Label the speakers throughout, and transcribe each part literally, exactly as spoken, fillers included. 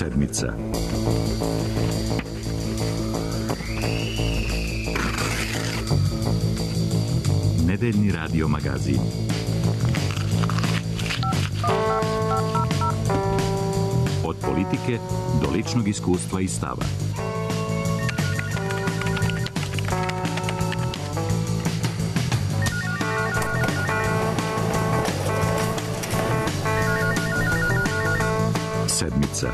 Speaker 1: sedmica. Nedeljni radio magazin. Od politike do ličnog iskustva i stava. Sedmica.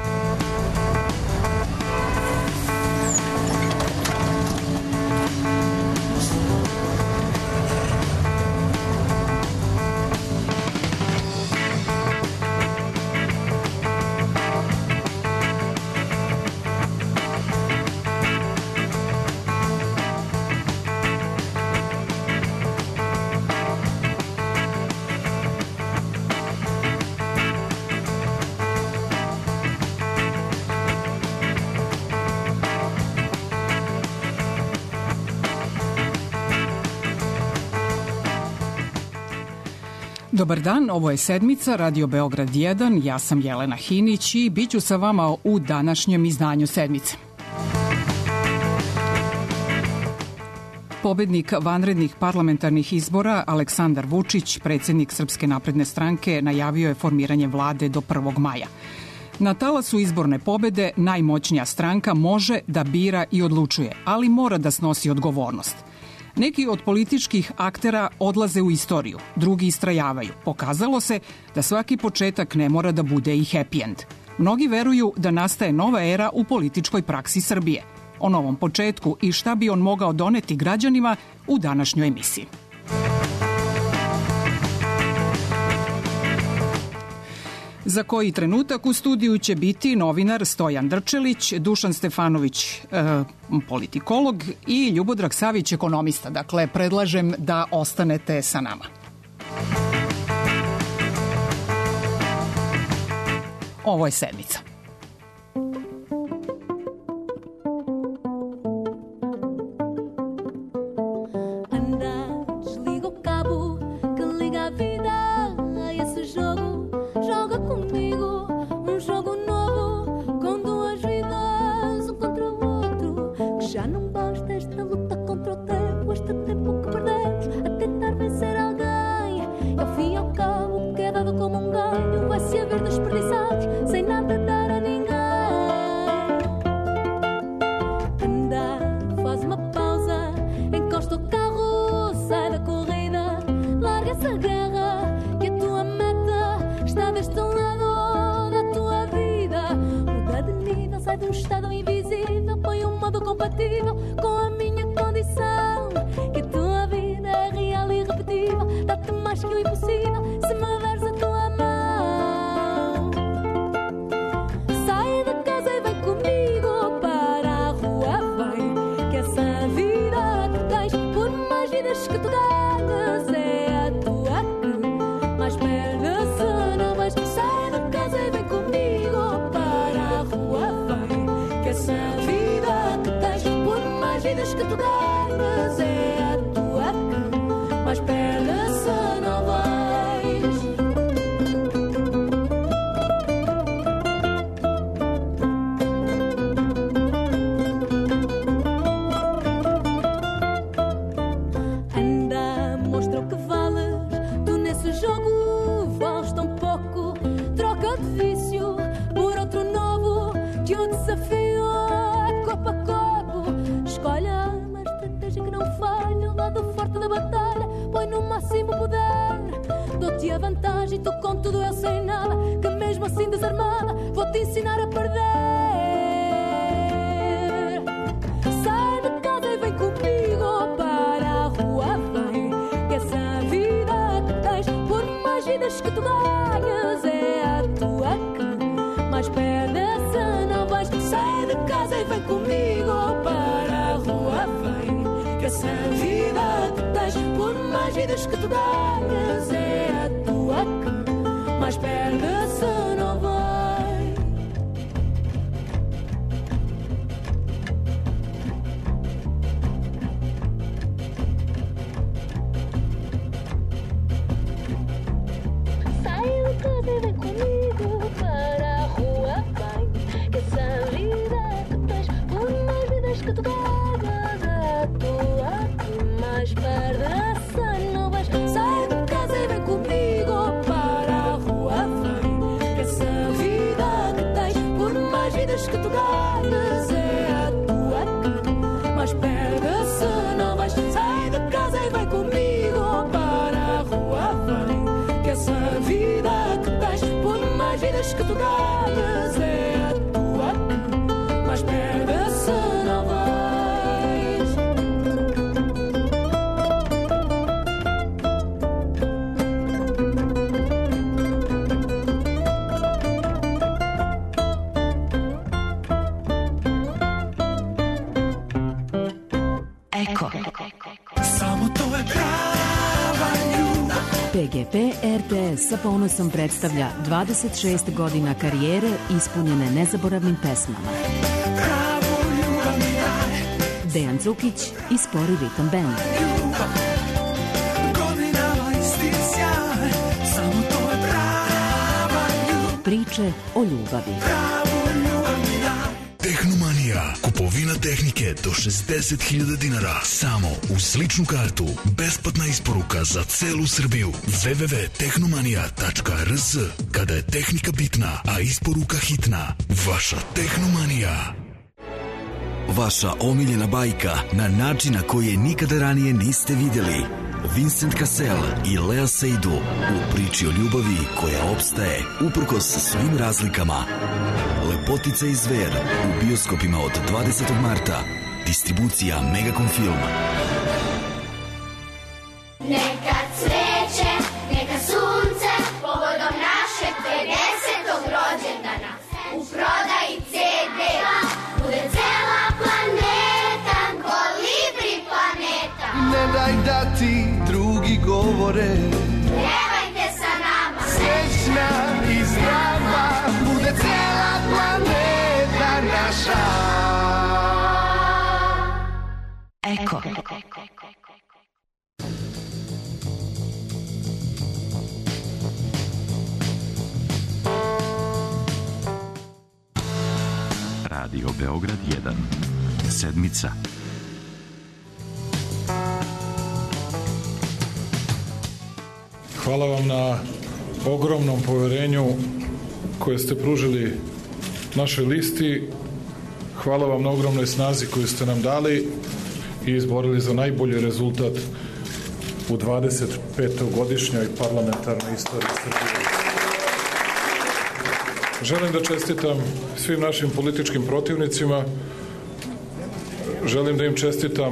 Speaker 2: Dobar dan, ovo je Sedmica, Radio Beograd jedan, ja sam Jelena Hinić i bit ću sa vama u današnjem izdanju Sedmice. Pobednik vanrednih parlamentarnih izbora Aleksandar Vučić, predsjednik Srpske napredne stranke, najavio je formiranje vlade do prvog maja. Na talasu izborne pobede najmoćnija stranka može da bira i odlučuje, ali mora da snosi odgovornost. Neki od političkih aktera odlaze u istoriju, drugi istrajavaju. Pokazalo se da svaki početak ne mora da bude i happy end. Mnogi veruju da nastaje nova era u političkoj praksi Srbije. O novom početku i šta bi on mogao doneti građanima u današnjoj emisiji. Za koji trenutak u studiju će biti novinar Stojan Drčelić, Dušan Stefanović, e, politikolog i Ljubodrag Savić, ekonomista. Dakle, predlažem da ostanete sa nama. Ovo je Sedmica.
Speaker 3: Sai do casa e vem comigo para a rua, vai, que Diz que tu ganhas é a tua, mas perde se não vais.
Speaker 4: Eko.
Speaker 3: Samo to je prava ljubav.
Speaker 4: P G P R T S sa ponosom predstavlja dvadeset šest godina karijere ispunjene nezaboravnim pesmama.
Speaker 3: Pravu ljubav mi daj.
Speaker 4: Dejan Cukić i Spori ritam band.
Speaker 3: Ljubav, godinama isti sjaj. Samo to je prava ljubav.
Speaker 4: Priče o ljubavi.
Speaker 3: Pravu ljubav mi daj.
Speaker 5: Tehnomanija. Kupovina tehnike do šezdeset hiljada dinara. Samo uz ličnu kartu. Besplatna isporuka za celu Srbiju. w w w tačka tehnomanija tačka r s. Kada je tehnika bitna, a isporuka hitna. Vaša Tehnomanija.
Speaker 6: Vaša omiljena bajka na način na koji je nikada ranije niste vidjeli. Vincent Cassel i Lea Seydoux u priči o ljubavi koja opstaje uprkos svim razlikama. Lepotica i zver u bioskopima od dvadesetog marta. Distribucija Megacom Film.
Speaker 7: Neka cveće, neka sunce, povodom našeg pedesetog rođendana. U prodaji ce de bude cela planeta, Kolibri planeta.
Speaker 8: Ne daj da ti drugi govore,
Speaker 7: Pevajte sa nama,
Speaker 8: srećna i zdrava, bude cela planeta naša.
Speaker 4: Eko.
Speaker 1: Radio Beograd jedan. Sedmica.
Speaker 9: Hvala vam na ogromnom poverenju koje ste pružili našoj listi. Hvala vam na ogromnoj snazi koju ste nam dali i izborili za najbolji rezultat u dvadeset petogodišnjoj parlamentarnoj istoriji Srbije. Želim da čestitam svim našim političkim protivnicima. Želim da im čestitam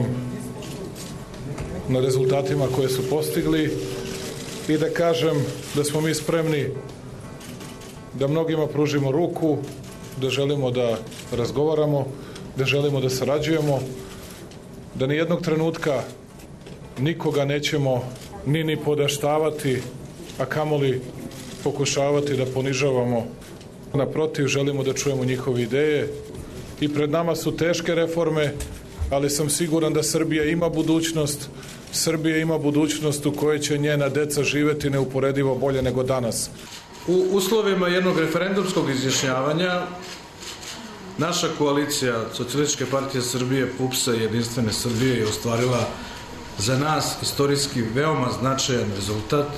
Speaker 9: na rezultatima koje su postigli i da kažem da smo mi spremni da mnogima pružimo ruku, da želimo da razgovaramo, da želimo da sarađujemo, da ni jednog trenutka nikoga nećemo ni ni podaštavati, a kamoli pokušavati da ponižavamo. Naprotiv, želimo da čujemo njihove ideje i pred nama su teške reforme, ali sam siguran da Srbija ima budućnost. Srbija ima budućnost u kojoj će njena deca živeti neuporedivo bolje nego danas.
Speaker 10: U uslovima jednog referendumskog izjašnjavanja naša koalicija Socijalističke partije Srbije, P U P S-a i Jedinstvene Srbije je ostvarila za nas istorijski veoma značajan rezultat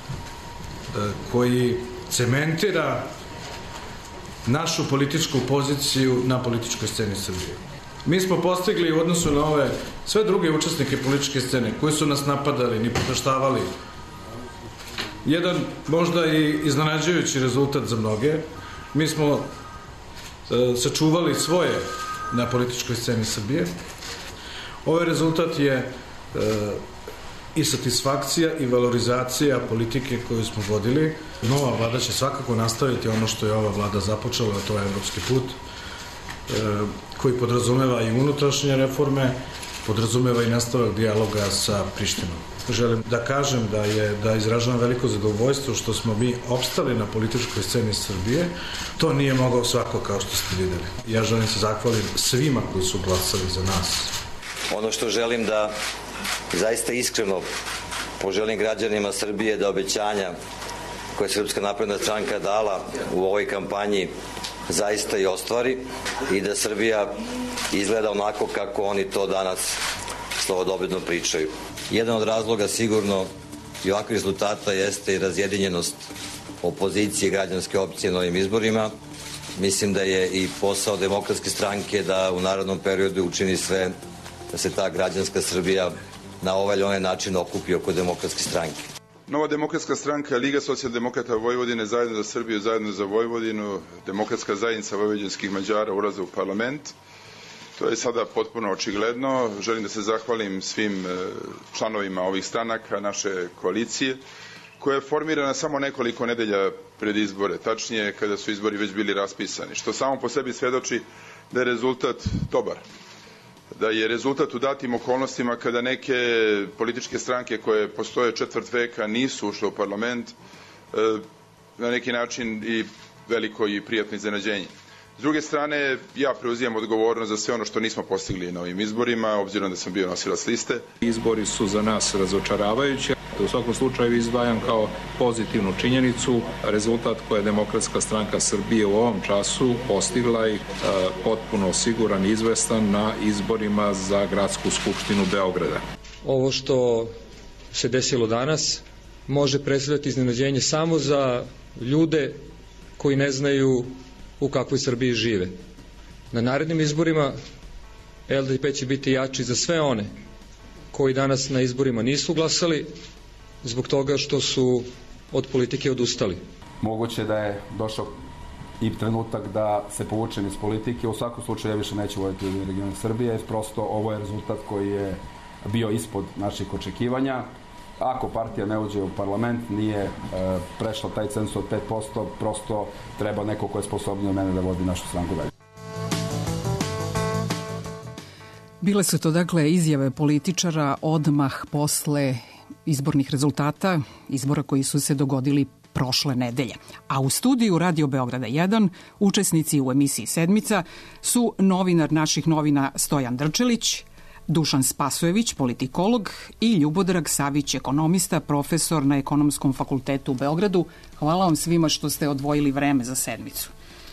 Speaker 10: koji cementira našu političku poziciju na političkoj sceni Srbije. Mi smo postigli u odnosu na ove sve druge učesnike političke scene koji su nas napadali, ni potaštavali, jedan možda i iznenađujući rezultat za mnoge. Mi smo e, sačuvali svoje na političkoj sceni Srbije. Ovaj rezultat je e, i satisfakcija i valorizacija politike koju smo vodili. Nova vlada će svakako nastaviti ono što je ova vlada započela, a to je evropski put, e, koji podrazumeva i unutrašnje reforme, podrazumeva i nastavak dijaloga sa Prištinom. Želim da kažem da je da izražavam veliko zadovoljstvo što smo mi opstali na političkoj sceni Srbije. To nije mogao svako, kao što ste videli. Ja želim se zahvalim svima koji su glasali za nas.
Speaker 11: Ono što želim da zaista iskreno poželim građanima Srbije da obećanja koje je Srpska napredna stranka dala u ovoj kampanji zaista i ostvari i da Srbija izgleda onako kako oni to danas slavodobitno pričaju. Jedan od razloga sigurno i ovakvih rezultata jeste i razjedinjenost opozicije građanske opcije na ovim izborima. Mislim da je i posao Demokratske stranke da u narodnom periodu učini sve da se ta građanska Srbija na ovaj ili onaj način okupi oko Demokratske stranke.
Speaker 12: Nova demokratska stranka, Liga socijaldemokrata Vojvodine, Zajedno za Srbiju, Zajedno za Vojvodinu, Demokratska zajednica vojvođanskih Mađara ulaze u parlament. To je sada potpuno očigledno. Želim da se zahvalim svim članovima ovih stranaka, naše koalicije, koja je formirana samo nekoliko nedelja pred izbore, tačnije kada su izbori već bili raspisani, što samo po sebi svedoči da je rezultat dobar. Da je rezultat u datim okolnostima kada neke političke stranke koje postoje četvrt veka nisu ušle u parlament, na neki način i veliko i prijatno iznenađenje. S druge strane, ja preuzimam odgovornost za sve ono što nismo postigli na ovim izborima, obzirom da sam bio nosilac liste.
Speaker 13: Izbori su za nas razočaravajući. U svakom slučaju izdvajam kao pozitivnu činjenicu rezultat koje je Demokratska stranka Srbije u ovom času postigla i potpuno siguran i izvestan na izborima za Gradsku skupštinu Beograda.
Speaker 14: Ovo što se desilo danas može predstavljati iznenađenje samo za ljude koji ne znaju u kakvoj Srbiji žive. Na narednim izborima L D P će biti jači za sve one koji danas na izborima nisu glasali zbog toga što su od politike odustali.
Speaker 15: Moguće da je došao i trenutak da se povučem iz politike. U svakom slučaju ja više neću voditi u regionu Srbije. Prosto ovo je rezultat koji je bio ispod naših očekivanja. Ako partija ne uđe u parlament, nije e, prešla taj cenzus od pet posto, prosto treba neko ko je sposobniji od mene da vodi našu stranku dalje.
Speaker 2: Bile su to dakle izjave političara odmah posle izbornih rezultata, izbora koji su se dogodili prošle nedelje. A u studiju Radio Beograda jedan učesnici u emisiji Sedmica su novinar naših novina Stojan Drčelić, Dušan Spasojević, politikolog i Ljubodrag Savić, ekonomista, profesor na Ekonomskom fakultetu u Beogradu. Hvala vam svima što ste odvojili vreme za Sedmicu.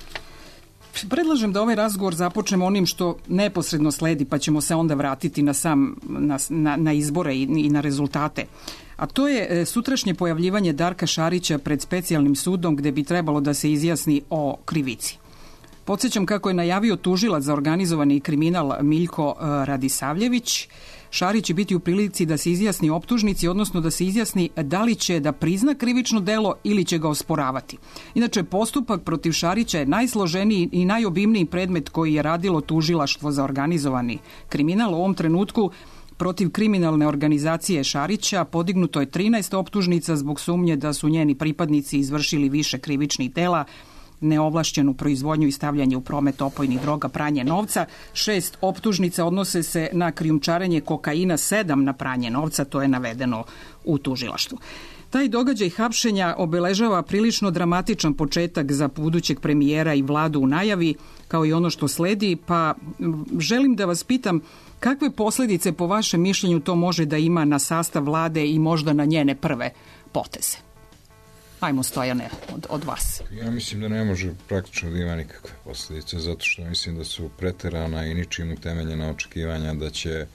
Speaker 2: Predlažem da ovaj razgovor započnemo onim što neposredno sledi, pa ćemo se onda vratiti na sam na, na, na izbore i, i na rezultate. A to je sutrašnje pojavljivanje Darka Šarića pred specijalnim sudom gde bi trebalo da se izjasni o krivici. Podsjećam kako je najavio tužilac za organizovani kriminal Miljko Radisavljević. Šarić će biti u prilici da se izjasni optužnici, odnosno da se izjasni da li će da prizna krivično delo ili će ga osporavati. Inače, postupak protiv Šarića je najsloženiji i najobimniji predmet koji je radilo tužilaštvo za organizovani kriminal. U ovom trenutku protiv kriminalne organizacije Šarića podignuto je trinaest optužnica zbog sumnje da su njeni pripadnici izvršili više krivičnih dela, neovlašćenu proizvodnju i stavljanje u promet opojnih droga, pranje novca. Šest optužnica odnose se na krijumčarenje kokaina, sedam na pranje novca, to je navedeno u tužilaštvu. Taj događaj hapšenja obeležava prilično dramatičan početak za budućeg premijera i vladu u najavi, kao i ono što sledi, pa želim da vas pitam kakve posledice po vašem mišljenju to može da ima na sastav vlade i možda na njene prve poteze. Ajmo, Stojane, od, od vas.
Speaker 16: Ja mislim da ne može praktično da ima nikakve posljedice, zato što mislim da su preterana i ničim utemeljena očekivanja da će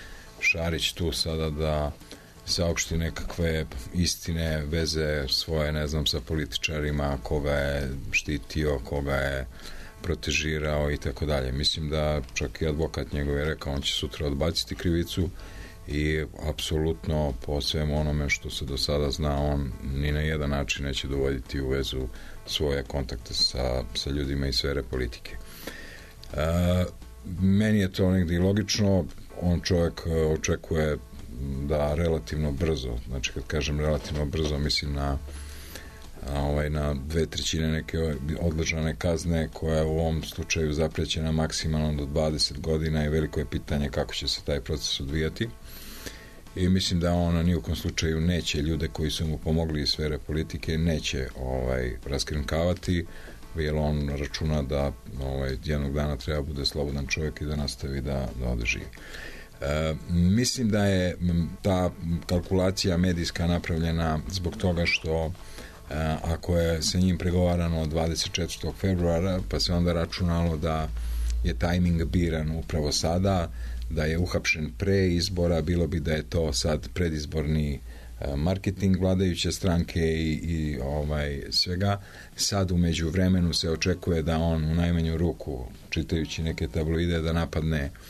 Speaker 16: Šarić tu sada da saopšti nekakve istine, veze svoje, ne znam, sa političarima, koga je štitio, koga je protežirao i tako dalje. Mislim da čak i advokat njegov je rekao, on će sutra odbaciti krivicu i apsolutno po svemu onome što se do sada zna, on ni na jedan način neće dovoditi u vezu svoje kontakte sa, sa ljudima iz sfere politike. E, meni je to negdje logično, on čovjek očekuje da relativno brzo, znači kad kažem relativno brzo, mislim na a ovaj, na dve trećine neke odležane kazne koja je u ovom slučaju zaprećena maksimalno do dvadeset godina i veliko je pitanje kako će se taj proces odvijati. I mislim da on ni u kom slučaju neće ljude koji su mu pomogli iz sfere politike neće ovaj, raskrinkavati, jer on računa da ovaj, jednog dana treba bude slobodan čovjek i da nastavi da, da ovde živi. E, mislim da je ta kalkulacija medijska napravljena zbog toga što e, ako je sa njim pregovarano dvadeset četvrtog februara, pa se onda računalo da je tajming biran upravo sada, da je uhapšen pre izbora, bilo bi da je to sad predizborni marketing vladajuće stranke i, i ovaj, svega. Sad umeđu vremenu se očekuje da on u najmanju ruku, čitajući neke tabloide, da napadne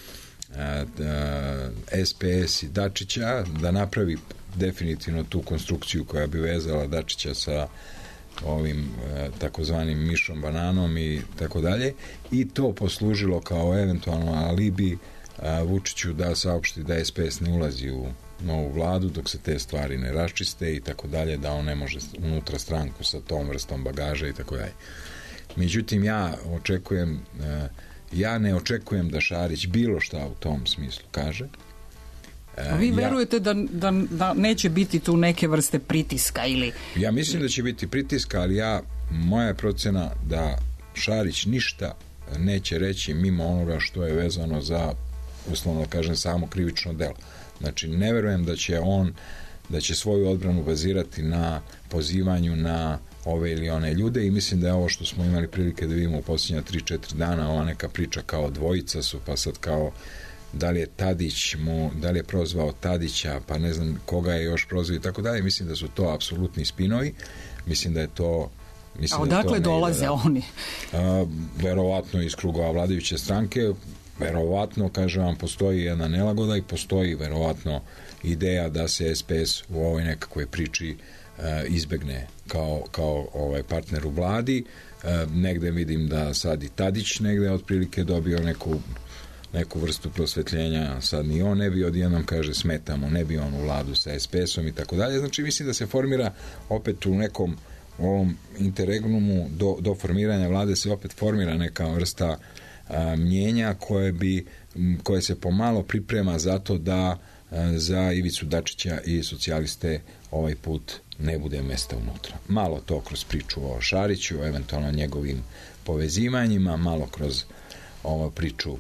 Speaker 16: S P S i Dačića, da napravi definitivno tu konstrukciju koja bi vezala Dačića sa ovim takozvanim mišom bananom i tako dalje, i to poslužilo kao eventualno alibi Vučiću da saopšti da S P S ne ulazi u novu vladu dok se te stvari ne raščiste i tako dalje, da on ne može unutra stranku sa tom vrstom bagaža i tako dalje. Međutim, ja očekujem ja ne očekujem da Šarić bilo šta u tom smislu kaže.
Speaker 2: A vi verujete da, da, da neće biti tu neke vrste pritiska ili...
Speaker 16: Ja mislim da će biti pritiska, ali ja, moja je procena da Šarić ništa neće reći mimo onoga što je vezano za, uslovno da kažem, samo krivično delo. Znači, ne verujem da će on, da će svoju odbranu bazirati na pozivanju na ove ili one ljude, i mislim da je ovo što smo imali prilike da vidimo u posljednja tri četiri dana, ova neka priča kao dvojica su, pa sad kao da li je Tadić mu, da li je prozvao Tadića, pa ne znam koga je još prozvao i tako dalje. Mislim da su to apsolutni spinovi. Mislim da je to... Mislim
Speaker 2: a odakle
Speaker 16: da
Speaker 2: dolaze da, oni?
Speaker 16: A, verovatno iz krugova vladajuće stranke, verovatno, kažem vam, postoji jedna nelagoda i postoji verovatno ideja da se S P S u ovoj nekakvoj priči a, izbegne kao, kao ovaj partner u vladi. A, negde vidim da sad i Tadić negde otprilike dobio neku neku vrstu prosvetljenja, sad ni on ne bi odjednom, kaže, smetamo, ne bi on u vladu sa S P S-om i tako dalje. Znači, mislim da se formira opet u nekom ovom interregnumu do, do formiranja vlade se opet formira neka vrsta a, mnjenja koje bi, koje se pomalo priprema zato da a, za Ivicu Dačića i socijaliste ovaj put ne bude mesta unutra. Malo to kroz priču o Šariću, eventualno njegovim povezivanjima, malo kroz ovu priču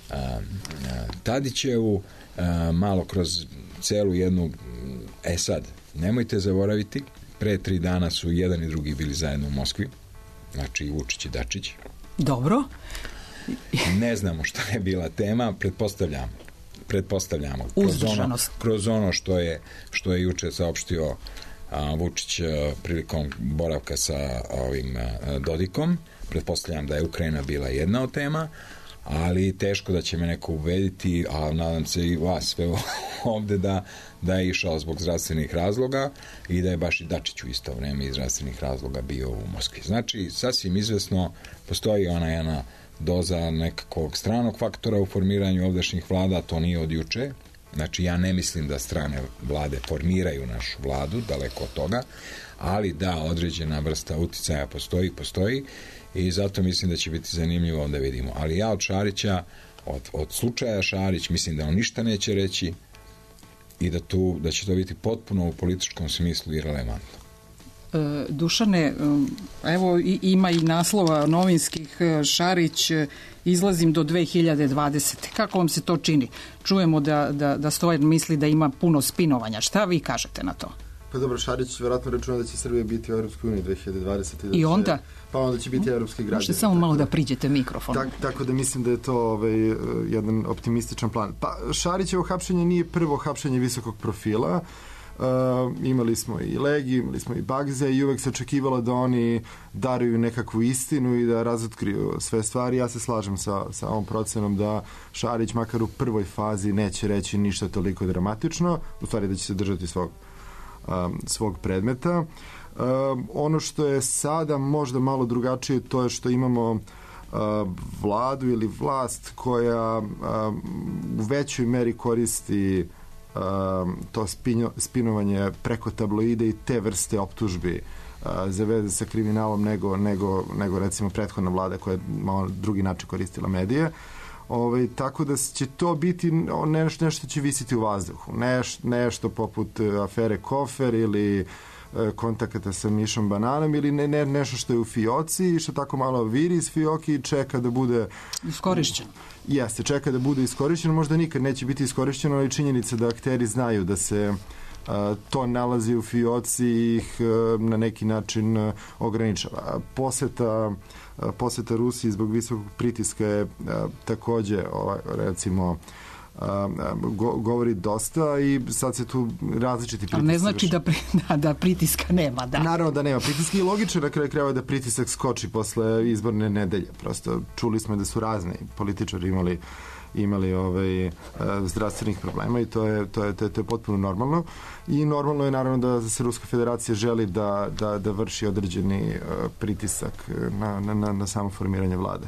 Speaker 16: Tadićevu, malo kroz celu jednu... E sad, nemojte zaboraviti, pre tri dana su jedan i drugi bili zajedno u Moskvi, znači Vučić i Dačić.
Speaker 2: Dobro.
Speaker 16: Ne znamo šta je bila tema, pretpostavljamo. Pretpostavljamo. Kroz ono, kroz ono što je, što je juče saopštio a, Vučić a, prilikom boravka sa ovim a, Dodikom. Pretpostavljam da je Ukrajina bila jedna od tema, ali teško da će me neko ubediti, a nadam se i vas sve ovde da, da je išao zbog zdravstvenih razloga i da je baš i Dačić u isto vreme iz zdravstvenih razloga bio u Moskvi. Znači, sasvim izvesno postoji ona jedna doza nekakvog stranog faktora u formiranju ovdašnjih vlada, to nije od juče. Znači, ja ne mislim da strane vlade formiraju našu vladu, daleko od toga, ali da određena vrsta uticaja postoji, postoji, i zato mislim da će biti zanimljivo da vidimo. Ali ja od Šarića, od, od slučaja Šarić, mislim da on ništa neće reći i da, tu, da će to biti potpuno u političkom smislu irelevantno.
Speaker 2: E, Dušane, evo ima i naslova novinskih, Šarić, izlazim do dve hiljade dvadesete. Kako vam se to čini? Čujemo da, da, da Stojan misli da ima puno spinovanja. Šta vi kažete na to?
Speaker 17: Pa dobro, Šarić vjerojatno računa da će Srbija biti u Europskoj uniji dve hiljade dvadesete. Da
Speaker 2: I onda?
Speaker 17: Će, pa onda će biti evropski građani.
Speaker 2: Možete samo malo da priđete mikrofon.
Speaker 17: Tak, tako da mislim da je to ovaj, jedan optimističan plan. Pa Šarićevo hapšenje nije prvo hapšenje visokog profila. Uh, imali smo i Legi, imali smo i Bagze i uvek se očekivalo da oni daruju nekakvu istinu i da razotkriju sve stvari. Ja se slažem sa, sa ovom procenom da Šarić makar u prvoj fazi neće reći ništa toliko dramatično, u stvari da će se držati svog Um, svog predmeta. Um, ono što je sada možda malo drugačije, to je što imamo uh, vladu ili vlast koja um, u većoj meri koristi um, to spinjo, spinovanje preko tabloide i te vrste optužbi uh, za veze sa kriminalom nego, nego, nego recimo prethodna vlada koja je malo drugi način koristila medije. Ove, tako da će to biti nešto, nešto će visiti u vazduhu. Neš, nešto poput afere Kofer ili e, kontakata sa Mišom Bananom ili ne, ne, nešto što je u fioci i što tako malo viri iz fioki i čeka da bude
Speaker 2: iskorišćeno.
Speaker 17: Jeste, čeka da bude iskorišćeno. Možda nikad neće biti iskorišćeno, ali činjenica da akteri znaju da se a, to nalazi u fioci i ih a, na neki način a, ograničava. Poseta poseta Rusiji zbog visokog pritiska je a, takođe ovaj, recimo a, go, govori dosta i sad se tu različiti pritisci.
Speaker 2: Ali ne znači da, pri, da, da pritiska nema, da.
Speaker 17: Naravno da nema pritiska i logično na kraju krajeva da pritisak skoči posle izborne nedelje. Prosto čuli smo da su razni političari imali imali ovaj, zdravstvenih problema i to je, to je, to je, to je potpuno normalno. I normalno je naravno da se Ruska federacija želi da, da, da vrši određeni pritisak na, na, na samo formiranje vlade.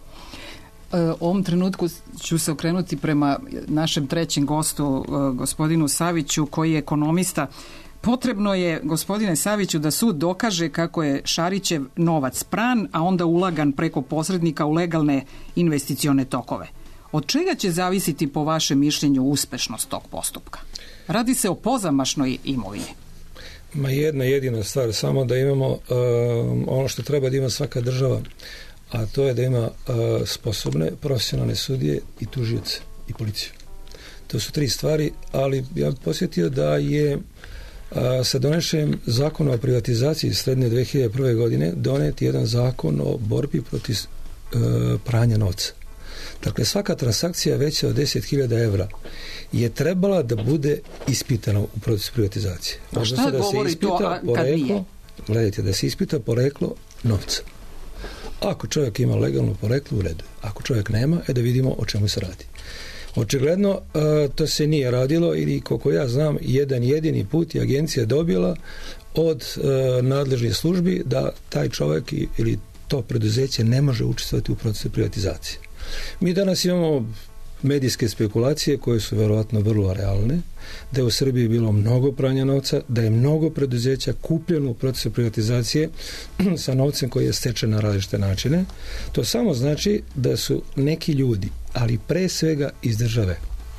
Speaker 2: U ovom trenutku ću se okrenuti prema našem trećem gostu, gospodinu Saviću, koji je ekonomista. Potrebno je, gospodine Saviću, da sud dokaže kako je Šarićev novac pran, a onda ulagan preko posrednika u legalne investicione tokove. Od čega će zavisiti, po vašem mišljenju, uspešnost tog postupka? Radi se o pozamašnoj imovini.
Speaker 18: Ma jedna jedina stvar, samo da imamo uh, ono što treba da ima svaka država, a to je da ima uh, sposobne, profesionalne sudije i tužioce i policiju. To su tri stvari, ali ja bih posjetio da je uh, sa donešenjem zakona o privatizaciji srednje dve hiljade prve. godine donet jedan zakon o borbi protiv uh, pranja novca. Dakle, svaka transakcija veća od deset hiljada evra je trebala da bude ispitana u procesu privatizacije.
Speaker 2: A šta
Speaker 18: da
Speaker 2: govori
Speaker 18: se ispita
Speaker 2: to, a kad
Speaker 18: poreklo,
Speaker 2: nije?
Speaker 18: Gledajte, da se ispita poreklo novca. Ako čovjek ima legalno poreklo, u redu. Ako čovjek nema, e da vidimo o čemu se radi. Očigledno, to se nije radilo ili, koliko ja znam, jedan jedini put je agencija dobila od nadležnih službi da taj čovjek ili to preduzeće ne može učestvovati u procesu privatizacije. Mi danas imamo medijske spekulacije koje su verovatno vrlo realne, da je u Srbiji bilo mnogo pranja novca, da je mnogo preduzeća kupljeno u procesu privatizacije sa novcem koji je stečen na različite načine. To samo znači da su neki ljudi, ali pre svega iz države,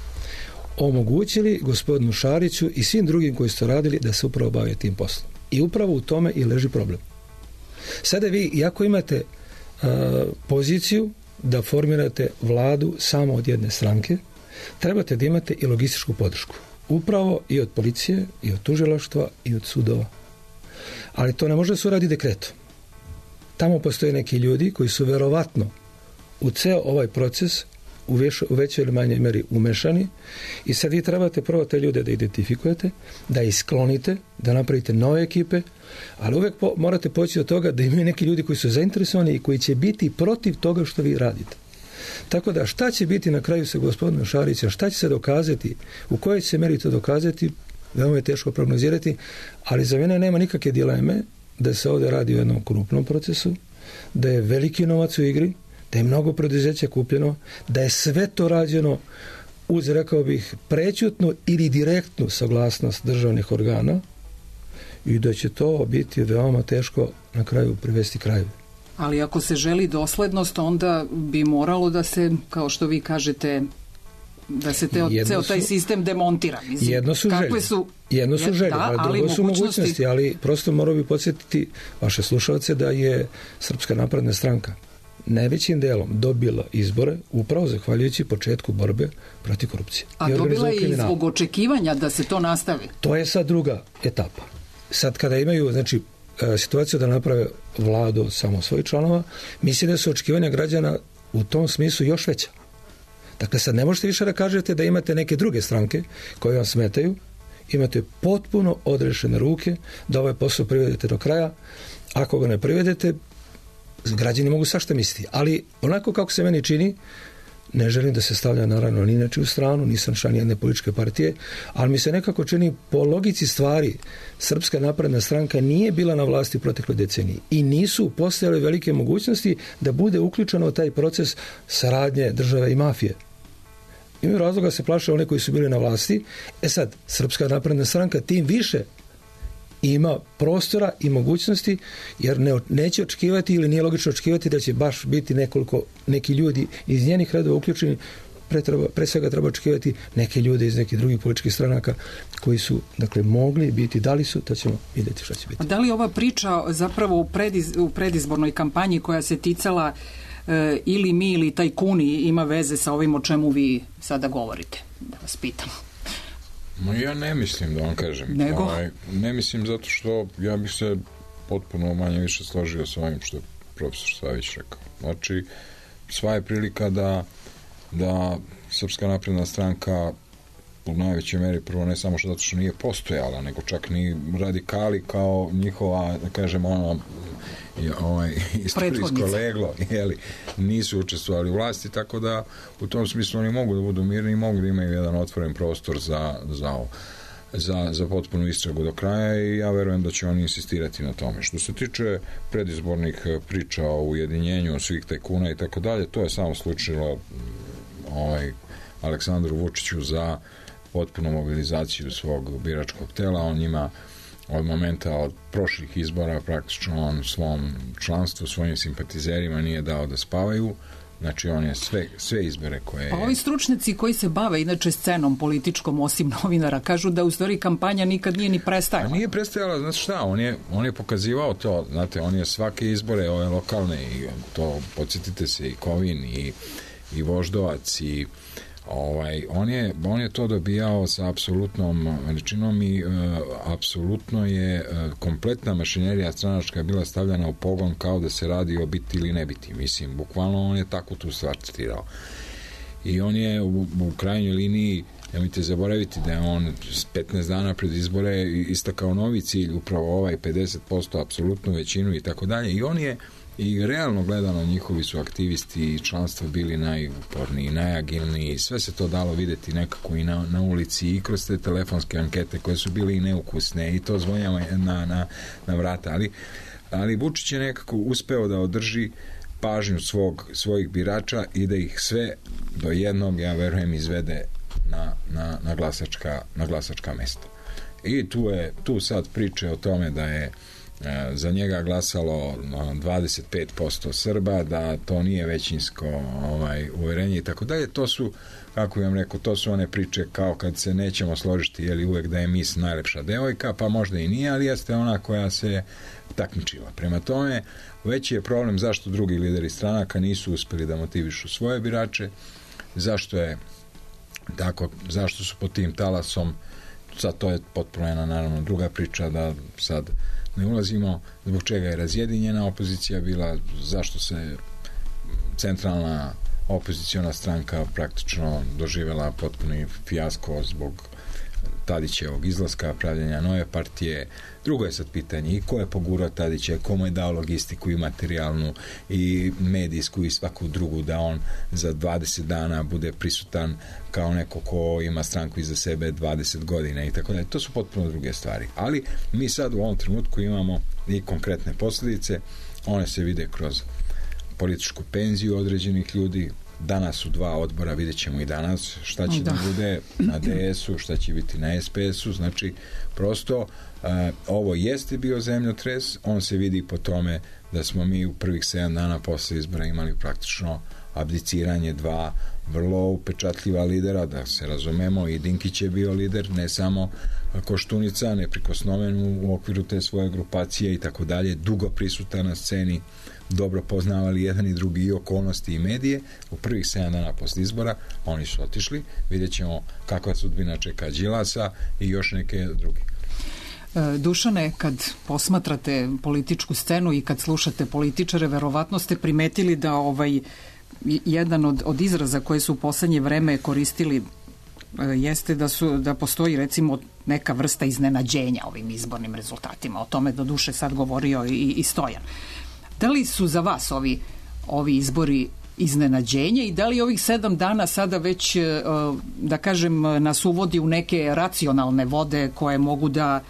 Speaker 18: omogućili gospodinu Šariću i svim drugim koji su to radili da se upravo bave tim poslom. I upravo u tome i leži problem. Sada vi, iako imate uh, poziciju da formirate vladu samo od jedne stranke, trebate da imate i logističku podršku. Upravo i od policije, i od tužilaštva, i od sudova. Ali to ne može da se uradi dekretom. Tamo postoje neki ljudi koji su verovatno u ceo ovaj proces u, veš, u većoj ili manjoj meri umešani i sad vi trebate prvo te ljude da identifikujete, da isklonite, da napravite nove ekipe, ali uvek po, morate poći od toga da imaju neki ljudi koji su zainteresovani i koji će biti protiv toga što vi radite. Tako da šta će biti na kraju sa gospodinom Šarićem, šta će se dokazati, u kojoj će se meri to dokazati, veoma je teško prognozirati, ali za mene nema nikakve dileme da se ovdje radi o jednom krupnom procesu, da je veliki novac u igri, da je mnogo preduzeća kupljeno, da je sve to rađeno uz, rekao bih, prećutnu ili direktnu saglasnost državnih organa i da će to biti veoma teško na kraju privesti kraju.
Speaker 2: Ali ako se želi doslednost, onda bi moralo da se, kao što vi kažete, da se teo, ceo taj sistem demontira. Mislim,
Speaker 18: jedno su želje,
Speaker 2: su,
Speaker 18: jedno su želje,
Speaker 2: da,
Speaker 18: a drugo su mogućnosti, ali prosto morao bi podsjetiti vaše slušalce da je Srpska napredna stranka najvećim delom dobila izbore upravo zahvaljujući početku borbe protiv korupcije.
Speaker 2: A dobila je i zbog očekivanja da se to nastavi.
Speaker 18: To je sad druga etapa. Sad kada imaju, znači, situaciju da naprave vladu samo svojih članova, mislim da su očekivanja građana u tom smislu još veća. Dakle, sad ne možete više da kažete da imate neke druge stranke koje vam smetaju, imate potpuno odrešene ruke da ovaj posao privedete do kraja. Ako ga ne privedete, građani mogu svašta misliti. Ali onako kako se meni čini, ne želim da se stavlja naravno ni na čiju stranu, nisam član jedne političke partije, ali mi se nekako čini po logici stvari Srpska napredna stranka nije bila na vlasti u protekloj deceniji i nisu postojale velike mogućnosti da bude uključeno u taj proces saradnje države i mafije. Imaju razloga se plaše oni koji su bili na vlasti. E sad, Srpska napredna stranka tim više ima prostora i mogućnosti, jer ne, neće očekivati ili nije logično očekivati da će baš biti nekoliko, neki ljudi iz njenih redova uključeni. Pre, treba, pre svega treba očekivati neke ljude iz nekih drugih političkih stranaka koji su, dakle, mogli biti, da li su, to ćemo vidjeti šta će biti.
Speaker 2: A da li ova priča zapravo u, prediz, u predizbornoj kampanji koja se ticala e, ili mi ili tajkuni ima veze sa ovim o čemu vi sada govorite? Da vas pitam.
Speaker 16: No, ja ne mislim, da vam kažem.
Speaker 2: Nego?
Speaker 16: Ovaj, ne mislim zato što ja bih se potpuno manje više složio sa ovim što je profesor Savić rekao. Znači, sva je prilika da, da Srpska napredna stranka u najvećoj meri, prvo ne samo što zato što nije postojala, nego čak ni radikali kao njihova, da kažem, ono, ovaj, istorijsko leglo, jeli, nisu učestvovali u vlasti, tako da u tom smislu oni mogu da budu mirni i mogu da imaju jedan otvoren prostor za, za ovo. Za, za potpunu istragu do kraja i ja verujem da će oni insistirati na tome. Što se tiče predizbornih priča o ujedinjenju svih tajkuna i tako dalje, to je samo slučilo ovaj, Aleksandru Vučiću za potpunu mobilizaciju svog biračkog tela. On ima od momenta od prošlih izbora praktično on svom članstvu, svojim simpatizerima nije dao da spavaju. Znači, on je sve, sve izbore koje...
Speaker 2: Pa ovi stručnjaci koji se bave inače scenom političkom, osim novinara, kažu da u stvari kampanja nikad nije ni prestajala.
Speaker 16: A nije prestajala, znači šta, on je, on je pokazivao to, znate, on je svake izbore, ove lokalne, i to, podsjetite se, i Kovin, i, i Voždovac, i ovaj, on je, on je to dobijao sa apsolutnom veličinom i e, apsolutno je e, kompletna mašinerija stranačka bila stavljena u pogon kao da se radi o biti ili ne biti. Mislim, bukvalno on je tako tu stvar citirao. I on je u, u krajnjoj liniji, nemojte zaboraviti da je on petnaest dana pred izbore istakao novi cilj, upravo ovaj pedeset posto apsolutnu većinu i tako dalje. I on je i realno gledano njihovi su aktivisti i članstvo bili najuporniji, najagilniji, sve se to dalo videti nekako i na, na ulici i kroz te telefonske ankete koje su bile i neukusne i to zvonjama na, na, na vrata, ali, ali Vučić je nekako uspeo da održi pažnju svog, svojih birača i da ih sve do jednog, ja verujem, izvede na, na, na, glasačka, na glasačka mesta. I tu je, tu sad priče o tome da je za njega glasalo dvadeset pet posto Srba, da to nije većinsko ovaj, uverenje i tako dalje. To su, kako vam rekao, to su one priče kao kad se nećemo složiti, je li uvek da je mis najlepša devojka, pa možda i nije, ali jeste ona koja se takmičila. Prema tome, veći je problem zašto drugi lideri stranaka nisu uspeli da motivišu svoje birače, zašto je tako, zašto su pod tim talasom, sad to je potpuno jedna naravno druga priča, da sad ne ulazimo, zbog čega je razjedinjena opozicija bila, zašto se centralna opoziciona stranka praktično doživjela potpuni fijasko zbog Tadićevog izlaska, pravljenja nove partije. Drugo je sad pitanje i ko je pogurao Tadića, komu je dao logistiku i materijalnu i medijsku i svaku drugu da on za dvadeset dana bude prisutan kao neko ko ima stranku iza sebe dvadeset godina i tako dalje. To su potpuno druge stvari. Ali mi sad u ovom trenutku imamo i konkretne posljedice. One se vide kroz političku penziju određenih ljudi. Danas su dva odbora, vidjet ćemo i danas šta će da, da bude na D S-u, šta će biti na S P S-u, znači prosto uh, ovo jeste bio zemljotres, on se vidi po tome da smo mi u prvih sedam dana posle izbora imali praktično abdiciranje dva vrlo upečatljiva lidera, da se razumemo, i Dinkić je bio lider, ne samo Koštunica, neprikosnoven u okviru te svoje grupacije i tako dalje, dugo prisutan na sceni, dobro poznavali jedan i drugi i okolnosti i medije. U prvih sedam dana posle izbora oni su otišli, vidjet ćemo kakva sudbina čeka Đilasa i još neke druge.
Speaker 2: Dušane, kad posmatrate političku scenu i kad slušate političare, verovatno ste primetili da ovaj jedan od, od izraza koje su u poslednje vreme koristili jeste da su da postoji recimo neka vrsta iznenađenja ovim izbornim rezultatima. O tome do duše sad govorio i, i Stojan. Da li su za vas ovi, ovi izbori iznenađenje i da li ovih sedam dana sada već, da kažem, nas uvodi u neke racionalne vode koje mogu da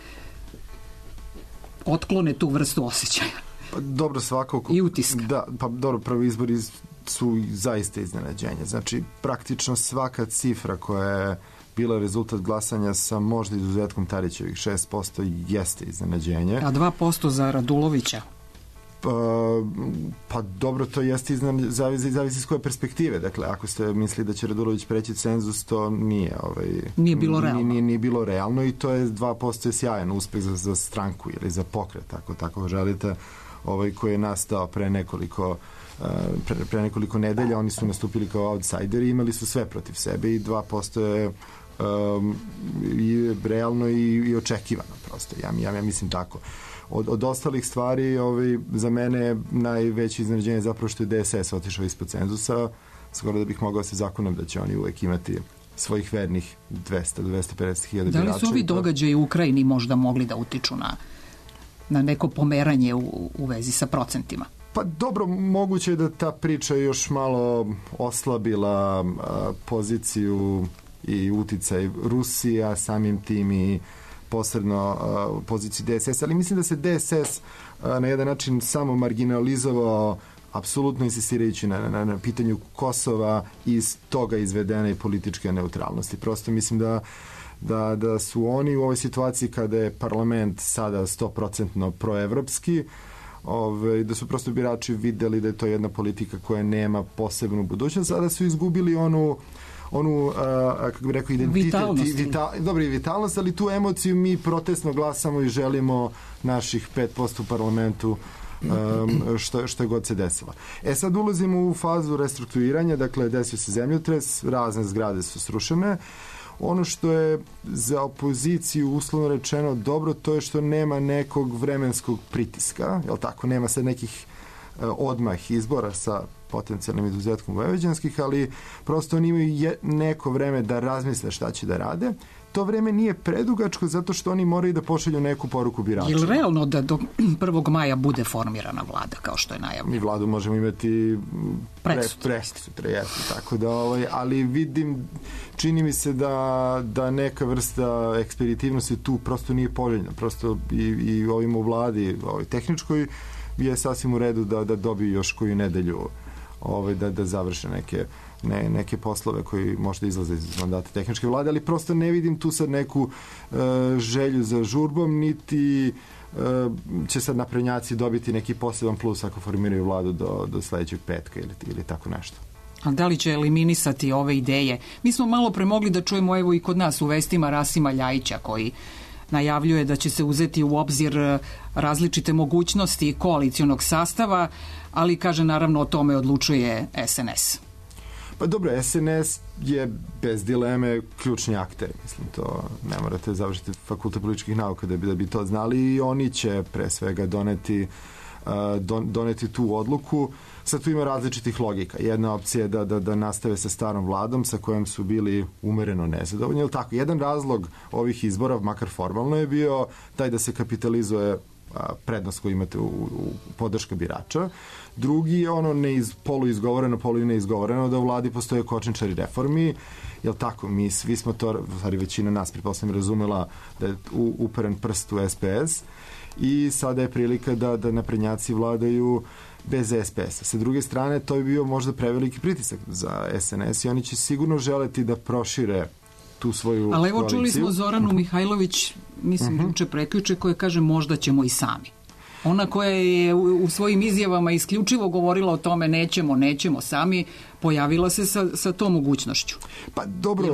Speaker 2: otklone tu vrstu osjećaja?
Speaker 17: Pa, dobro, svakako.
Speaker 2: I utiska.
Speaker 17: Da, pa dobro, prvi izbori su zaista iznenađenje. Znači, praktično svaka cifra koja je bila rezultat glasanja sa možda izuzetkom Tadićevih šest posto jeste iznenađenje.
Speaker 2: A dva posto za Radulovića?
Speaker 17: Pa, pa dobro, to jeste iznenađenje, zavisi, zavisi iz koje perspektive. Dakle, ako ste mislili da će Radulović preći cenzus, to nije, ovaj,
Speaker 2: nije bilo realno.
Speaker 17: Nije, nije bilo realno i to je dva posto je sjajan uspeh za, za stranku ili za pokret, ako tako želite, ovaj, koji je nastao pre nekoliko Pre, pre nekoliko nedelja. Oni su nastupili kao outsideri, imali su sve protiv sebe i dva posto je um, i realno i, i očekivano prosto. Ja, ja, ja mislim tako. Od, od ostalih stvari, ovaj, za mene najveće iznenađenje je zapravo što je D S S otišao ispod cenzusa, skoro da bih mogao se zakonom da će oni uvek imati svojih vernih dvesta do dvesta pedeset hiljada birača.
Speaker 2: Da li su ovi događaji u Ukrajini možda mogli da utiču na na neko pomeranje u, u vezi sa procentima?
Speaker 17: Pa dobro, moguće je da ta priča još malo oslabila a, poziciju i uticaj Rusija, samim tim i posredno a, poziciju D S S, ali mislim da se D S S a, na jedan način samo marginalizovao, apsolutno insistirajući na, na, na pitanju Kosova, iz toga izvedene i političke neutralnosti. Prosto mislim da Da, da su oni u ovoj situaciji kada je parlament sada sto procentno proevropski, ove, da su prosto birači videli da je to jedna politika koja nema posebnu budućnost, sada su izgubili onu onu, a, kako bih rekao, identitet,
Speaker 2: vitalnost.
Speaker 17: Vital, dobro, i vitalnost, ali tu emociju mi protestno glasamo i želimo naših pet posto u parlamentu, um, što, što je god se desilo. E sad ulazimo u fazu restrukturiranja, dakle desio se zemljotres, razne zgrade su srušene. Ono što je za opoziciju uslovno rečeno dobro, to je što nema nekog vremenskog pritiska, jel tako, nema sad nekih uh, odmah izbora sa potencijalnim izuzetkom vojvođanskih, ali prosto oni imaju je, neko vreme da razmisle šta će da rade. To vreme nije predugačko zato što oni moraju da pošalju neku poruku biračima.
Speaker 2: Je li realno da do prvog maja bude formirana vlada, kao što je najavljeno?
Speaker 17: Mi vladu možemo imati
Speaker 2: presutra,
Speaker 17: presutra, jeste, tako da, ovaj, ali vidim, čini mi se da, da neka vrsta ekspeditivnosti tu prosto nije poželjna. Prosto i, i ovim u vladi, ovoj tehničkoj, je sasvim u redu da, da dobiju još koju nedelju, ovaj, da, da završe neke Ne, neke poslove koji možda izlaze iz mandata tehničke vlade, ali prosto ne vidim tu sad neku uh, želju za žurbom, niti uh, će sad naprednjaci dobiti neki poseban plus ako formiraju vladu do, do sledećeg petka ili, ili tako nešto.
Speaker 2: A da li će eliminisati ove ideje? Mi smo malo pre mogli da čujemo evo i kod nas u vestima Rasima Ljajića, koji najavljuje da će se uzeti u obzir različite mogućnosti koalicionog sastava, ali kaže naravno o tome odlučuje S N S.
Speaker 17: Pa dobro, S N S je bez dileme ključni akter, mislim, to ne morate završiti fakultet političkih nauka da bi, da bi to znali, i oni će pre svega doneti, uh, don, doneti tu odluku. Sad tu ima različitih logika. Jedna opcija je da, da, da nastave sa starom vladom sa kojom su bili umereno nezadovoljni, ili tako. Jedan razlog ovih izbora, makar formalno, je bio taj da se kapitalizuje prednost koju imate u, u podrška birača. Drugi je ono neiz, poluizgovoreno, polu neizgovoreno, da u vladi postoje kočničari reformi. Jel tako? Mi svi smo to, stvari većina nas, pretpostavljam, razumela da je u, uperen prst u S P S i sada je prilika da, da naprednjaci vladaju bez S P S-a. Sa druge strane, to je bio možda preveliki pritisak za S N S i oni će sigurno želeti da prošire tu svoju
Speaker 2: ali evo
Speaker 17: koaliciju.
Speaker 2: Čuli smo Zoranu Mihajlović, mislim, uh-huh. juče prekjuče, koja kaže možda ćemo i sami. Ona koja je u, u svojim izjavama isključivo govorila o tome nećemo, nećemo sami, pojavila se sa, sa tom mogućnošću.
Speaker 17: Pa dobro,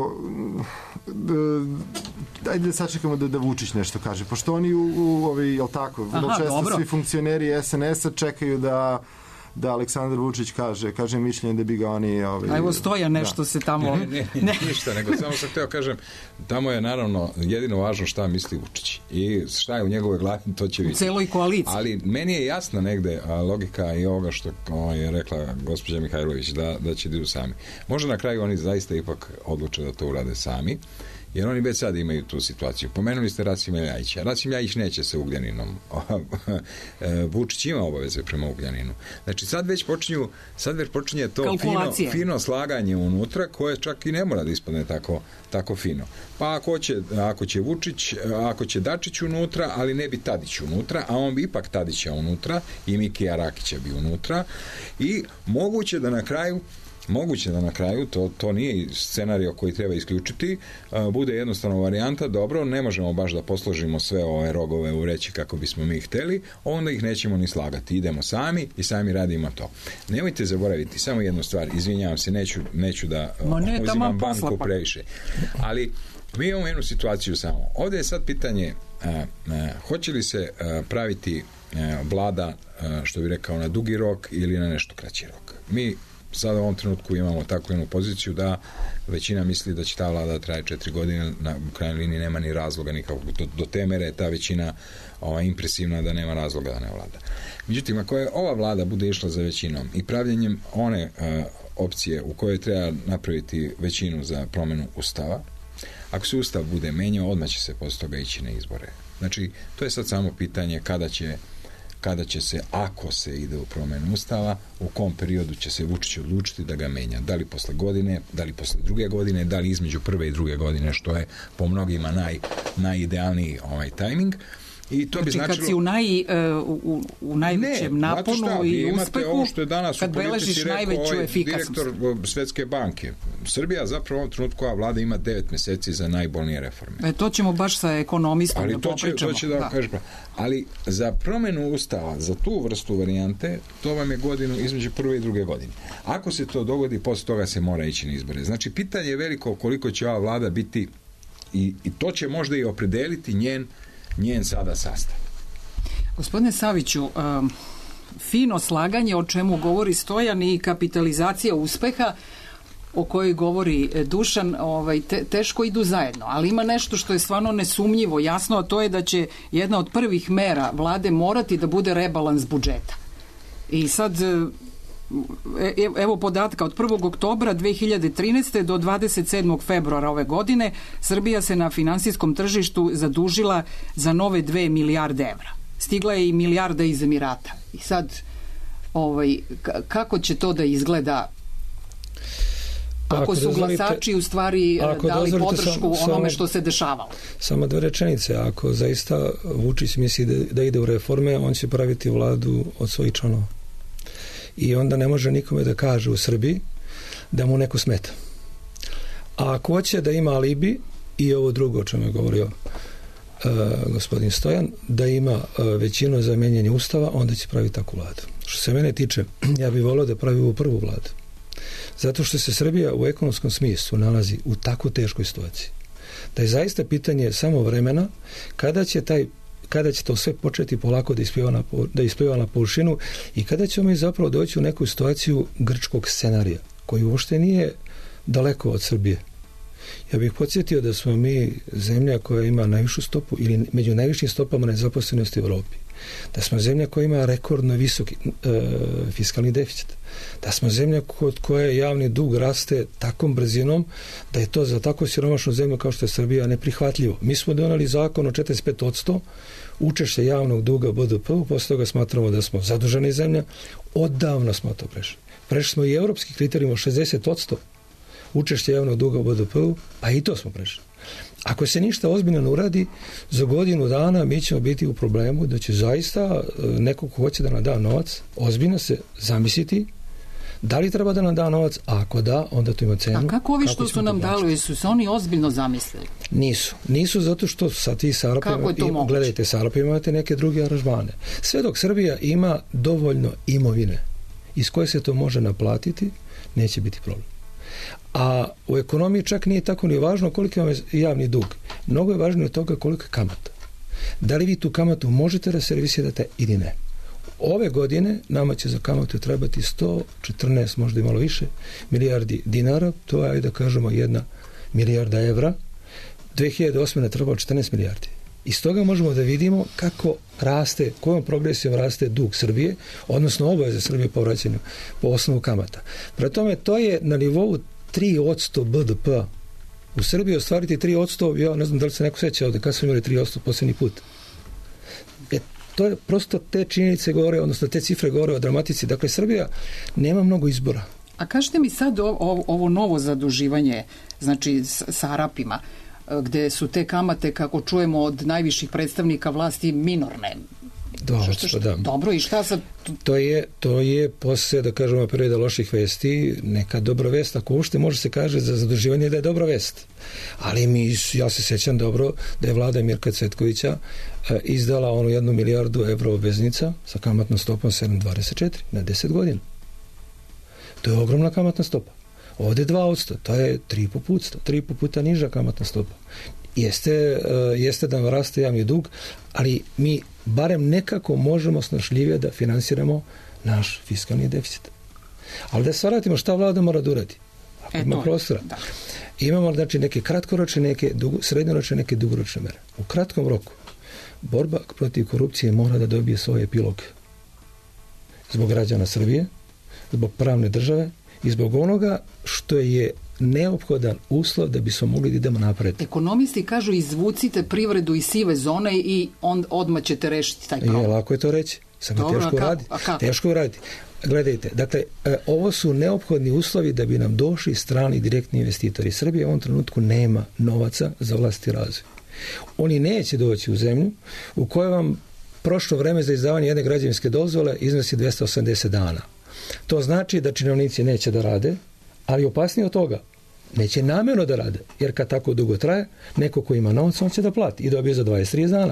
Speaker 17: dajde da sačekamo da, da Vučić nešto kaže, pošto oni u, u ovi, jel tako, vrlo često dobro. Svi funkcioneri S N S-a čekaju da da Aleksandar Vučić kaže, kaže mišljenje da bi ga oni... Ovaj,
Speaker 2: a evo Stoja nešto da. se tamo...
Speaker 16: Ne, ne, ne, ništa, nego samo sam hteo kažem, tamo je naravno jedino važno šta misli Vučić i šta je u njegovoj glavi, to će vidjeti.
Speaker 2: U celoj koaliciji.
Speaker 16: Ali meni je jasna negde a, logika i ovoga što o, je rekla gospođa Mihajlović, da, da će da idu sami. Možda na kraju oni zaista ipak odluče da to urade sami, jer oni već sad imaju tu situaciju. Pomenuli ste Rasima Ljajića. Rasim Ljajić neće sa Ugljaninom. Vučić ima obaveze prema Ugljaninu. Znači sad već počinju, sad već počinje to fino, fino slaganje unutra, koje čak i ne mora da ispadne tako, tako fino. Pa ako će, ako će Vučić, ako će Dačić unutra, ali ne bi Tadić unutra, a on bi ipak Tadića unutra i Mikija Rakića bi unutra i moguće da na kraju Moguće da na kraju, to, to nije scenario koji treba isključiti, a, bude jednostavno varijanta, dobro, ne možemo baš da posložimo sve ove rogove u reći kako bismo mi hteli, onda ih nećemo ni slagati. Idemo sami i sami radimo to. Nemojte zaboraviti samo jednu stvar, izvinjavam se, neću, neću da
Speaker 2: Ma ne,
Speaker 16: uzimam banku previše. Ali mi imamo jednu situaciju samo. Ovde je sad pitanje a, a, hoće li se a, praviti a, vlada, a, što bi rekao, na dugi rok ili na nešto kraći rok. Mi sada u ovom trenutku imamo takvu jednu poziciju da većina misli da će ta vlada traje četiri godine, na krajnjoj liniji nema ni razloga nikako. Do, do te mere je ta većina ova, impresivna da nema razloga da ne vlada. Međutim, ako je ova vlada bude išla za većinom i pravljenjem one uh, opcije u kojoj treba napraviti većinu za promenu Ustava, ako se Ustav bude menjao, odmah će se posle toga ići na izbore. Znači, to je sad samo pitanje kada će kada će se, ako se ide u promjenu Ustava, u kom periodu će se Vučić odlučiti da ga menja. Da li posle godine, da li posle druge godine, da li između prve i druge godine, što je po mnogima naj, najidealniji ovaj tajming. I to bi
Speaker 2: znači,
Speaker 16: značilo...
Speaker 2: kad si u, naj, u, u najvećem ne, naponu šta, i uspehu,
Speaker 16: ovo što je danas
Speaker 2: kad beležiš najveću ovaj efikasnost.
Speaker 16: Direktor Svetske banke. Srbija zapravo u ovom trenutku, a vlada ima devet meseci za najbolnije reforme.
Speaker 2: E, to ćemo baš sa ekonomistom
Speaker 16: ali
Speaker 2: da
Speaker 16: to će,
Speaker 2: popričamo.
Speaker 16: To će da, da. Kažem, ali za promjenu Ustava, za tu vrstu varijante, to vam je godinu između prve i druge godine. Ako se to dogodi, posle toga se mora ići na izbore. Znači, pitanje je veliko koliko će ova vlada biti i, i to će možda i opredeliti njen njen sada sastav.
Speaker 2: Gospodine Saviću, um, fino slaganje o čemu govori Stojan i kapitalizacija uspeha o kojoj govori Dušan, ovaj, te, teško idu zajedno, ali ima nešto što je stvarno nesumnjivo, jasno, a to je da će jedna od prvih mera vlade morati da bude rebalans budžeta. I sad evo podatka, od prvog oktobra dve hiljade trinaeste do dvadeset sedmog februara ove godine Srbija se na finansijskom tržištu zadužila za nove dve milijarde evra. Stigla je i milijarda iz Emirata. I sad, ovaj, kako će to da izgleda ako, ako su glasači u stvari dali podršku sam, onome što se dešavalo?
Speaker 18: Samo dve rečenice. Ako zaista Vučić misli da, da ide u reforme, on će praviti vladu od svojih članova. I onda ne može nikome da kaže u Srbiji da mu neko smeta. A ako hoće da ima alibi, i ovo drugo o čemu je govorio uh, gospodin Stojan, da ima uh, većinu za menjanje Ustava, onda će praviti takvu vladu. Što se mene tiče, ja bih volio da pravi ovu prvu vladu. Zato što se Srbija u ekonomskom smislu nalazi u tako teškoj situaciji. Da je zaista pitanje samo vremena kada će taj kada će to sve početi polako da ispliva na, da ispliva na površinu i kada ćemo mi zapravo doći u neku situaciju grčkog scenarija, koji uopšte nije daleko od Srbije. Ja bih podsjetio da smo mi zemlja koja ima najvišu stopu ili među najvišim stopama nezaposlenosti u Evropi. Da smo zemlja koja ima rekordno visoki e, fiskalni deficit. Da smo zemlja kod koje javni dug raste takom brzinom da je to za tako siromašnu zemlju kao što je Srbija neprihvatljivo. Mi smo donali zakon o četrdeset pet posto učešće javnog duga B D P-u, posle toga smatramo da smo zaduženi zemlja. Odavno smo to prešli. Prešli smo i evropski kriterijum od šezdeset posto učešće javnog duga u B D P-u, pa i to smo prešli. Ako se ništa ozbiljno ne uradi, za godinu dana mi ćemo biti u problemu da će zaista neko ko hoće da nam da novac, ozbiljno se zamisliti da li treba da nam da novac, a ako da, onda to ima cenu.
Speaker 2: A kako ovi što su nam dali, su se oni ozbiljno zamislili?
Speaker 18: Nisu. Nisu zato što sa ti Sarapima, gledajte, Sarapima imate neke druge aranžmane. Sve dok Srbija ima dovoljno imovine iz koje se to može naplatiti, neće biti problem. A u ekonomiji čak nije tako ni važno koliko vam je javni dug. Mnogo je važnije od toga koliko je kamata. Da li vi tu kamatu možete da servisirate ili ne. Ove godine nama će za kamatu trebati sto četrnaest, možda i malo više, milijardi dinara, to je, da kažemo, jedna milijarda evra. dve hiljade osme je trebalo četrnaest milijardi. Iz toga možemo da vidimo kako raste, kojom progresijom raste dug Srbije, odnosno obaveze Srbije po vraćanju po osnovu kamata. Prema tome, to je na nivou tri posto B D P. U Srbiji ostvariti tri posto, ja ne znam da li se neko seća ovde, kada smo imali tri posto posljednji put. E, to je prosto te činjenice govore, odnosno te cifre govore o dramatici. Dakle, Srbija nema mnogo izbora.
Speaker 2: A kažete mi sad ovo, ovo novo zaduživanje, znači sa Arapima, gde su te kamate, kako čujemo od najviših predstavnika vlasti, minorne.
Speaker 18: Dobro,
Speaker 2: što, što, da. Dobro, i šta sad?
Speaker 18: To je, to je posle, da kažemo, perioda loših vesti, neka dobra vest, ako uopšte može se kaže za zaduživanje da je dobra vest. Ali mi, ja se sećam dobro da je vlada Mirka Cvetkovića e, izdala onu jednu milijardu evra obveznica sa kamatnom stopom sedam zarez dvadeset četiri na deset godina. To je ogromna kamatna stopa. Ovde dva posto, to je tri i po puta, tri i po puta niža kamatna stopa. Jeste, uh, jeste da nam raste javni dug, ali mi barem nekako možemo snašljivije da finansiramo naš fiskalni deficit. Ali da se vratimo šta vlada mora da uradi.
Speaker 2: E,
Speaker 18: ima prostora. Da. Imamo znači neke kratkoročne, neke dugo, srednjoročne, neke dugoročne mere. U kratkom roku borba protiv korupcije mora da dobije svoj epilog. Zbog građana Srbije, zbog pravne države i zbog onoga što je neophodan uslov da bismo mogli da idemo napred.
Speaker 2: Ekonomisti kažu izvucite privredu iz sive zone i on, odmah ćete rešiti taj problem.
Speaker 18: Je, lako je to reći. Samo
Speaker 2: Dobro,
Speaker 18: teško uraditi. Teško uraditi. Gledajte, dakle, ovo su neophodni uslovi da bi nam došli strani direktni investitori. Srbija u ovom trenutku nema novaca za vlastiti razvoj. Oni neće doći u zemlju u kojoj vam prošlo vreme za izdavanje jedne građevinske dozvole iznosi dvesta osamdeset dana. To znači da činovnici neće da rade, ali opasnije od toga, neće namjerno da rade, jer kad tako dugo traje, neko ko ima novac, on će da plati i dobije za dvadeset trideset dana.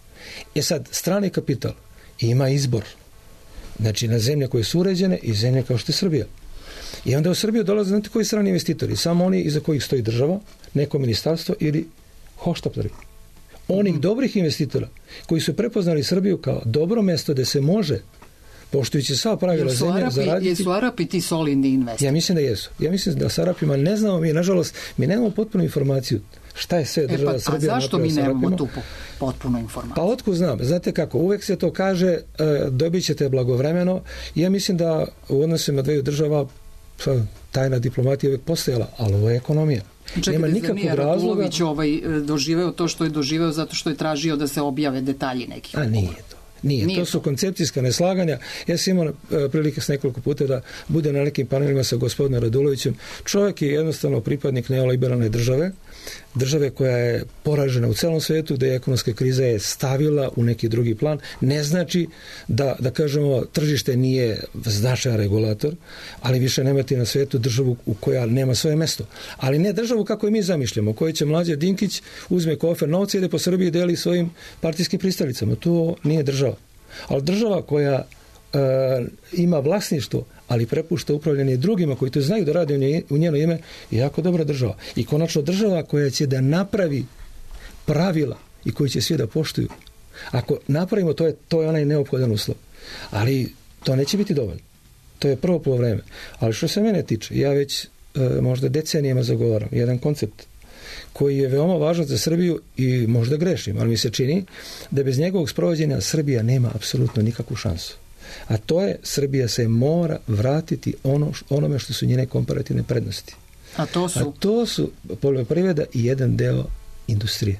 Speaker 18: E sad, strani kapital ima izbor. Znači, na zemlje koje su uređene i zemlje kao što je Srbija. I onda u Srbiju dolaze, znate koji strani investitori? Samo oni iza kojih stoji država, neko ministarstvo ili hoštapleri. Onih mm. dobrih investitora koji su prepoznali Srbiju kao dobro mesto gde se može, poštujući sva pravila zemlje, zaraditi.
Speaker 2: Jesu Arapi ti solidni investori?
Speaker 18: Ja mislim da jesu. Ja mislim da sa Arapima ne znamo mi, nažalost, mi nemamo potpunu informaciju šta je sve država e pa, Srbija.
Speaker 2: A zašto mi nemamo tu potpunu informaciju?
Speaker 18: Pa otkud znam. Znate kako, uvek se to kaže, e, dobit ćete blagovremeno. Ja mislim da u odnosima dveju država tajna diplomatija uvek postojala, ali ovo je ekonomija.
Speaker 2: Čekajte,
Speaker 18: nema nikakvog razloga.
Speaker 2: Radulović ovaj, doživeo to što je doživeo zato što je tražio da se objave detalji nekih.
Speaker 18: A nije to. Nije. Nije to su koncepcijska neslaganja. Ja sam imao prilike s nekoliko puta da bude na nekim panelima sa gospodinom Radulovićem. Čovjek je jednostavno pripadnik neoliberalne države, države koja je poražena u celom svetu, gde je ekonomska kriza je stavila u neki drugi plan. Ne znači da, da kažemo, tržište nije značajan regulator, ali više nemate na svetu državu u koja nema svoje mesto. Ali ne državu kako je mi zamišljamo, u kojoj će Mlađe Dinkić uzme kofer novca i ide po Srbiji i deli svojim partijskim pristalicama. To nije država. Ali država koja e, ima vlasništvo, ali prepušta upravljanje drugima koji to znaju da rade u, nje, u njeno ime, je jako dobra država. I konačno država koja će da napravi pravila i koji će svi da poštuju. Ako napravimo, to je, to je onaj neophodan uslov. Ali to neće biti dovoljno. To je prvo polovreme. Ali što se mene tiče, ja već e, možda decenijama zagovaram jedan koncept koji je veoma važan za Srbiju i možda grešim, ali mi se čini da bez njegovog sprovođenja Srbija nema apsolutno nikakvu šansu. A to je, Srbija se mora vratiti ono, onome što su njene komparativne prednosti.
Speaker 2: A to su?
Speaker 18: A to su poljoprivreda i jedan deo industrije.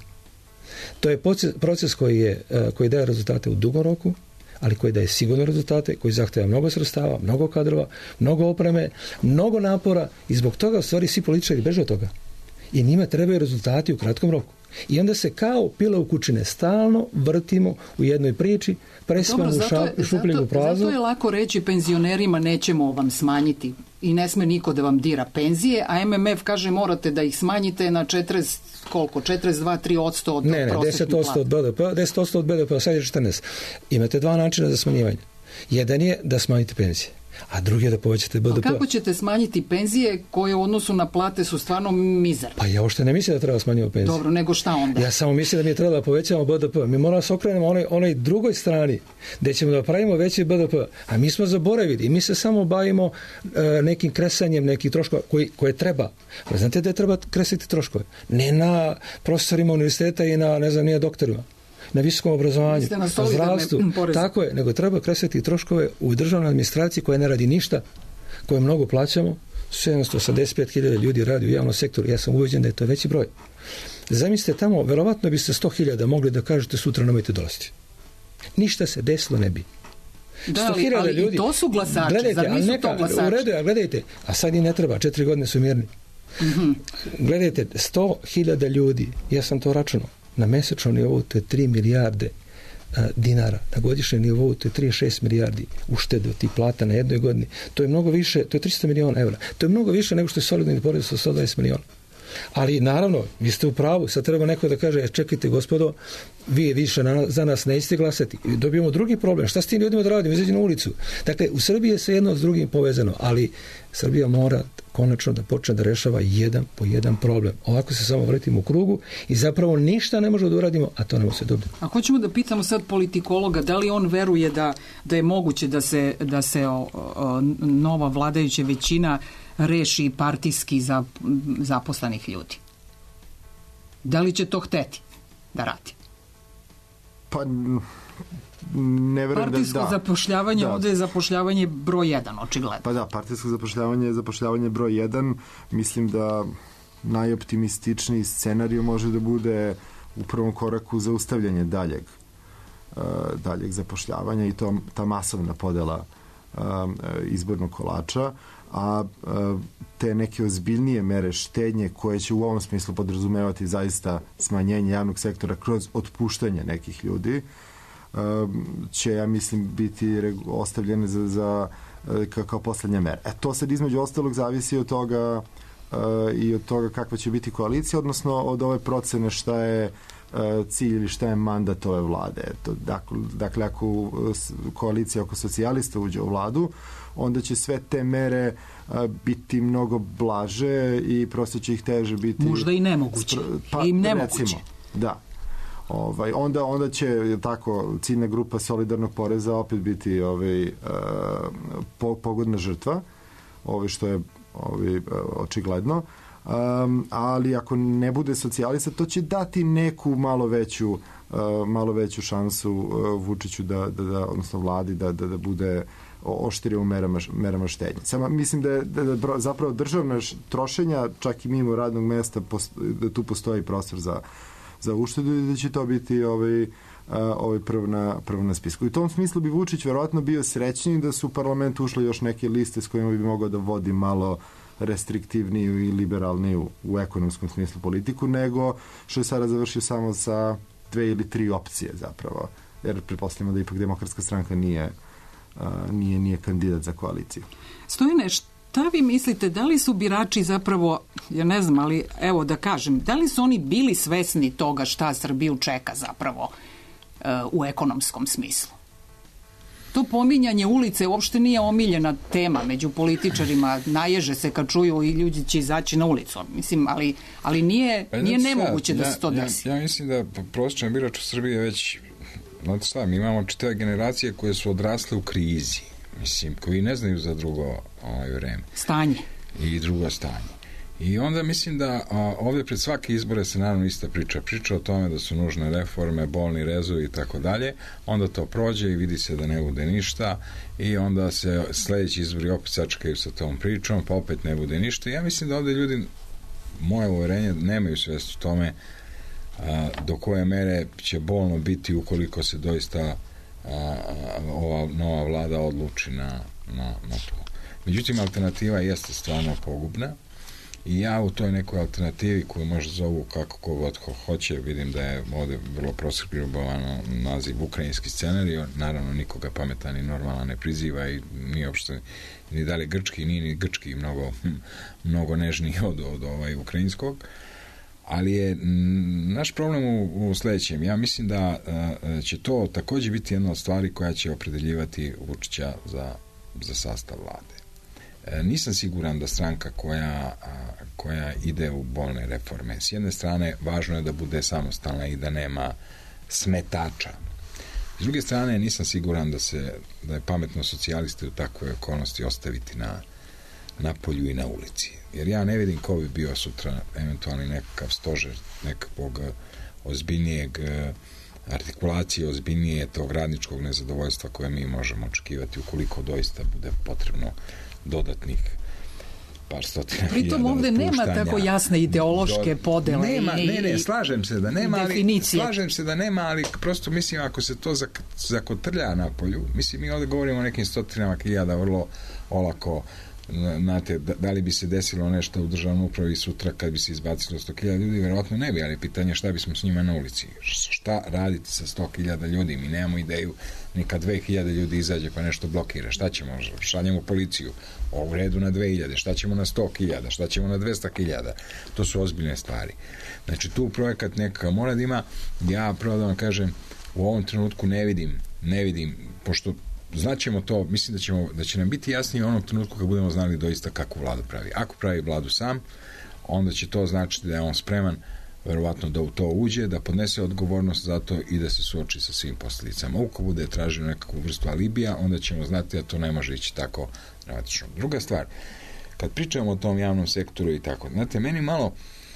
Speaker 18: To je proces, proces koji, je, koji daje rezultate u dugom roku, ali koji daje sigurno rezultate, koji zahteva mnogo sredstava, mnogo kadrova, mnogo opreme, mnogo napora i zbog toga u stvari svi političari beže od toga. I njima trebaju rezultati u kratkom roku. I onda se kao pila u kućine stalno vrtimo u jednoj priči, prespamo u šupljivu praznu.
Speaker 2: Zato je lako reći penzionerima nećemo vam smanjiti i ne sme niko da vam dira penzije, a M M F kaže morate da ih smanjite na četrdeset, koliko, četrdeset dva do tri posto od
Speaker 18: ne, ne, deset posto od B D P, deset posto od B D P, sad je četrnaest. Imate dva načina za smanjivanje. Jedan je da smanjite penzije, a drugi je da povećate B D P.
Speaker 2: A kako ćete smanjiti penzije koje u odnosu na plate su stvarno mizerne?
Speaker 18: Pa ja uopšte ne mislim da treba smanjivati penzije.
Speaker 2: Dobro, nego šta onda?
Speaker 18: Ja samo mislim da mi je treba da povećamo B D P. Mi moramo da se okrenemo onoj, onoj drugoj strani, gde ćemo da pravimo veći B D P. A mi smo zaboravili i mi se samo bavimo e, nekim kresanjem nekih troškova koji, koje treba. Pa znate da je treba kresiti troškove? Ne na profesorima univerziteta i na, ne znam, nije doktorima. Na visokom obrazovanju, na zdravstvu, tako je, nego treba kresati troškove u državnoj administraciji koja ne radi ništa, koje mnogo plaćamo, sedamsto osamdeset pet hiljada ljudi radi u javnom sektoru, ja sam ubeđen da je to veći broj. Zamislite tamo, verovatno biste sto hiljada mogli da kažete sutra nemojte dolaziti. Ništa se desilo ne bi.
Speaker 2: Da, ali, ali ljudi, i to su glasači, gledajte, zar nisu neka, to glasači? U redu, a gledajte, a sad i ne treba, četiri godine su mirni. Mm-hmm. Gledajte, sto hiljada ljudi, ja sam to računao, na mesečnom nivou to je tri milijarde a, dinara, na godišnjem nivou to je trideset šest milijardi uštede od tih plata na jednoj godini. To je mnogo više, to je tristo miliona evra. To je mnogo više nego što je solidni porez sa sto dvadeset miliona. Ali naravno, vi ste u pravu, sad treba neko da kaže, čekajte gospodo, vi više na, za nas nećete glasati. I dobijemo drugi problem. Šta s tim ljudima da radimo? Izađi na ulicu. Dakle, u Srbiji je se jedno s drugim povezano, ali Srbija mora konačno da počne da rešava jedan po jedan problem. Ovako se samo vrtimo u krugu i zapravo ništa ne možemo da uradimo, a to ne može se dobiti. A hoćemo da pitamo sad politikologa, da li on veruje da, da je moguće da se, da se o, o, nova vladajuća većina reši partijski za zaposlenih ljudi? Da li će to hteti da radi?
Speaker 17: Pa ne verujem da...
Speaker 2: Partijsko
Speaker 17: da,
Speaker 2: zapošljavanje,
Speaker 17: da.
Speaker 2: ovde je zapošljavanje broj jedan, očigledno.
Speaker 17: Pa da, partijsko zapošljavanje je zapošljavanje broj jedan. Mislim da najoptimističniji scenarij može da bude u prvom koraku zaustavljanje daljeg, uh, daljeg zapošljavanja i to ta masovna podela uh, izbornog kolača, a uh, te neke ozbiljnije mere štednje koje će u ovom smislu podrazumevati zaista smanjenje javnog sektora kroz otpuštanje nekih ljudi, uh, će, ja mislim, biti ostavljene za, za uh, kao poslednja mera. E, to sad između ostalog zavisi od toga Uh, i od toga kakva će biti koalicija, odnosno od ove procene šta je uh, cilj ili šta je mandat ove vlade. To, dakle, dakle, ako uh, koalicija oko socijalista uđe u vladu, onda će sve te mere uh, biti mnogo blaže i prosto će ih teže biti...
Speaker 2: Možda i nemoguće. Spro, pa, I nemoguće. Recimo,
Speaker 17: da. Ovaj, onda, onda će tako ciljna grupa solidarnog poreza opet biti ovaj, uh, po, pogodna žrtva, ovaj, što je Ovi, očigledno, um, ali ako ne bude socijalista, to će dati neku malo veću uh, malo veću šansu uh, Vučiću da, da, da, odnosno vladi da, da, da bude oštrio u merama, merama štednje. Samo mislim da je da, da zapravo državna trošenja, čak i mimo radnog mesta, post, da tu postoji prostor za, za uštedu i da će to biti ovaj, ovaj prv na, prv na spisku. I u tom smislu bi Vučić verovatno bio srećniji da su u parlament ušle još neke liste s kojima bi mogao da vodi malo restriktivniju i liberalniju u ekonomskom smislu politiku, nego što je sada završio samo sa dve ili tri opcije zapravo. Jer pretpostavljamo da ipak Demokratska stranka nije, nije, nije kandidat za koaliciju.
Speaker 2: Stojane, šta vi mislite, da li su birači zapravo, ja ne znam, ali evo da kažem, da li su oni bili svesni toga šta Srbiju čeka zapravo u ekonomskom smislu? To pominjanje ulice uopšte nije omiljena tema među političarima, naježe se kad čuju i ljudi će izaći na ulicu, mislim, ali, ali nije, pa, nije nemoguće da se to desi.
Speaker 16: Ja, ja mislim da prosječan birač u Srbiji je već, znate šta, mi imamo čitave generacije koje su odrasle u krizi, mislim, koji ne znaju za drugo ovaj, vreme.
Speaker 2: Stanje.
Speaker 16: I drugo stanje. I onda mislim da a, ovdje pred svake izbore se naravno ista priča. Priča o tome da su nužne reforme, bolni rezovi i tako dalje. Onda to prođe i vidi se da ne bude ništa i onda se sljedeći izbori opet sačekaju sa tom pričom, pa opet ne bude ništa. Ja mislim da ovdje ljudi, moje uverenje, nemaju svijest o tome a, do koje mere će bolno biti ukoliko se doista a, a, ova nova vlada odluči na, na, na to. Međutim, alternativa jeste stvarno pogubna. I ja u toj nekoj alternativi koju možda zovu kako ko god ko hoće, vidim da je ovdje vrlo proskribovano naziv ukrajinski scenarij, naravno nikoga pametan i normalna ne priziva i nije uopšte ni dalje grčki, nije ni grčki mnogo, mnogo nežniji od, od ovaj ukrajinskog, ali je naš problem u, u sljedećem. Ja mislim da a, će to također biti jedna od stvari koja će opredeljivati Vučića za, za sastav vlade. Nisam siguran da stranka koja, koja ide u bolne reforme, s jedne strane važno je da bude samostalna i da nema smetača. S druge strane nisam siguran da se da je pametno socijaliste u takvoj okolnosti ostaviti na, na polju i na ulici. Jer ja ne vidim ko bi bio sutra eventualni nekakav stožer nekakvog ozbiljnijeg artikulacije, ozbiljnije tog radničkog nezadovoljstva koje mi možemo očekivati ukoliko doista bude potrebno dodatnih par stotina hiljada.
Speaker 2: Pritom ovde nema tako jasne ideološke do, podele.
Speaker 16: Nema,
Speaker 2: i,
Speaker 16: ne, ne, slažem se da nema,
Speaker 2: definicije.
Speaker 16: ali, slažem se da nema, ali prosto mislim ako se to zak, zakotrlja na polju, mislim mi ovde govorimo o nekim stotinama hiljada vrlo olako, znate, da, da li bi se desilo nešto u državnoj upravi sutra kad bi se izbacilo sto hiljada ljudi, verovatno ne bi, ali pitanje šta bismo s njima na ulici. Šta raditi sa sto hiljada ljudi? Mi nemamo ideju, neka dve hiljade ljudi izađe pa nešto blokira. Šta ćemo? Šaljemo policiju. U redu na dve hiljade. Šta ćemo na sto hiljada? Šta ćemo na dvesta hiljada? To su ozbiljne stvari. Znači, tu projekat nekakav mora da ima. Ja, pravo da vam kažem, u ovom trenutku ne vidim, ne vidim, pošto znaćemo to, mislim da, ćemo, da će nam biti jasnije u onom trenutku kad budemo znali doista kakvu vladu pravi. Ako pravi vladu sam, onda će to značiti da je on spreman verovatno da u to uđe, da podnese odgovornost za to i da se suoči sa svim posljedicama. Uko bude tražio nekakvu vrstu alibija, onda ćemo znati da to ne može ići tako dramatično. Druga stvar, kad pričamo o tom javnom sektoru i tako, znate, meni malo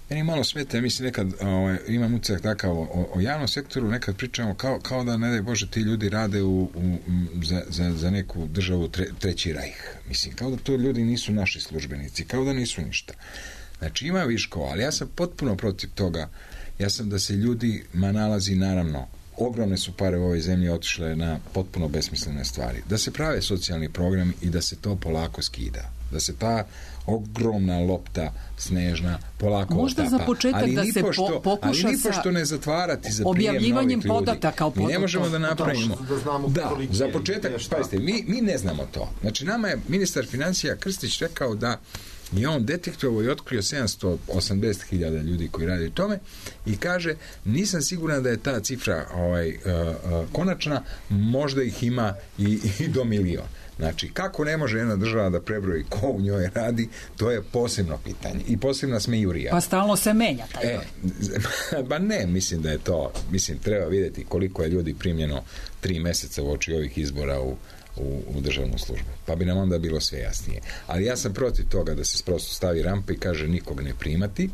Speaker 16: Meni malo smeta, mislim nekad ovaj, imam utisak takav o, o javnom sektoru, nekad pričamo kao, kao da, ne daj Bože, ti ljudi rade u, u, za, za, za neku državu tre, treći rajh. Mislim, kao da to ljudi nisu naši službenici, kao da nisu ništa. Znači, ima viškova, ali ja sam potpuno protiv toga. Ja sam da se ljudima nalazi, naravno, ogromne su pare u ovoj zemlji otišle na potpuno besmislene stvari. Da se prave socijalni programi i da se to polako skida. Da se ta ogromna lopta snežna polako
Speaker 2: možda
Speaker 16: otapa.
Speaker 2: Za početak
Speaker 16: ali
Speaker 2: da se
Speaker 16: nipošto,
Speaker 2: po, pokuša
Speaker 16: ali nipošto ne zatvarati za
Speaker 2: objavljivanjem podataka o
Speaker 16: mi ne možemo da napravimo.
Speaker 17: Da, znamo
Speaker 16: da za početak, pazite, mi, mi ne znamo to. Znači, nama je ministar financija Krstić rekao da i on detektovao i otkrio sedamsto osamdeset hiljada ljudi koji rade u tome i kaže, nisam siguran da je ta cifra ovaj, uh, uh, konačna, možda ih ima i, i do milion. Znači, kako ne može jedna država da prebroji ko u njoj radi, to je posebno pitanje. I posebna smejurija.
Speaker 2: Pa stalno se menja taj
Speaker 16: e, ba ne, mislim da je to, mislim, treba vidjeti koliko je ljudi primljeno tri meseca u oči ovih izbora u U, u državnu službu. Pa bi nam onda bilo sve jasnije. Ali ja sam protiv toga da se prosto stavi rampa i kaže nikog ne primati,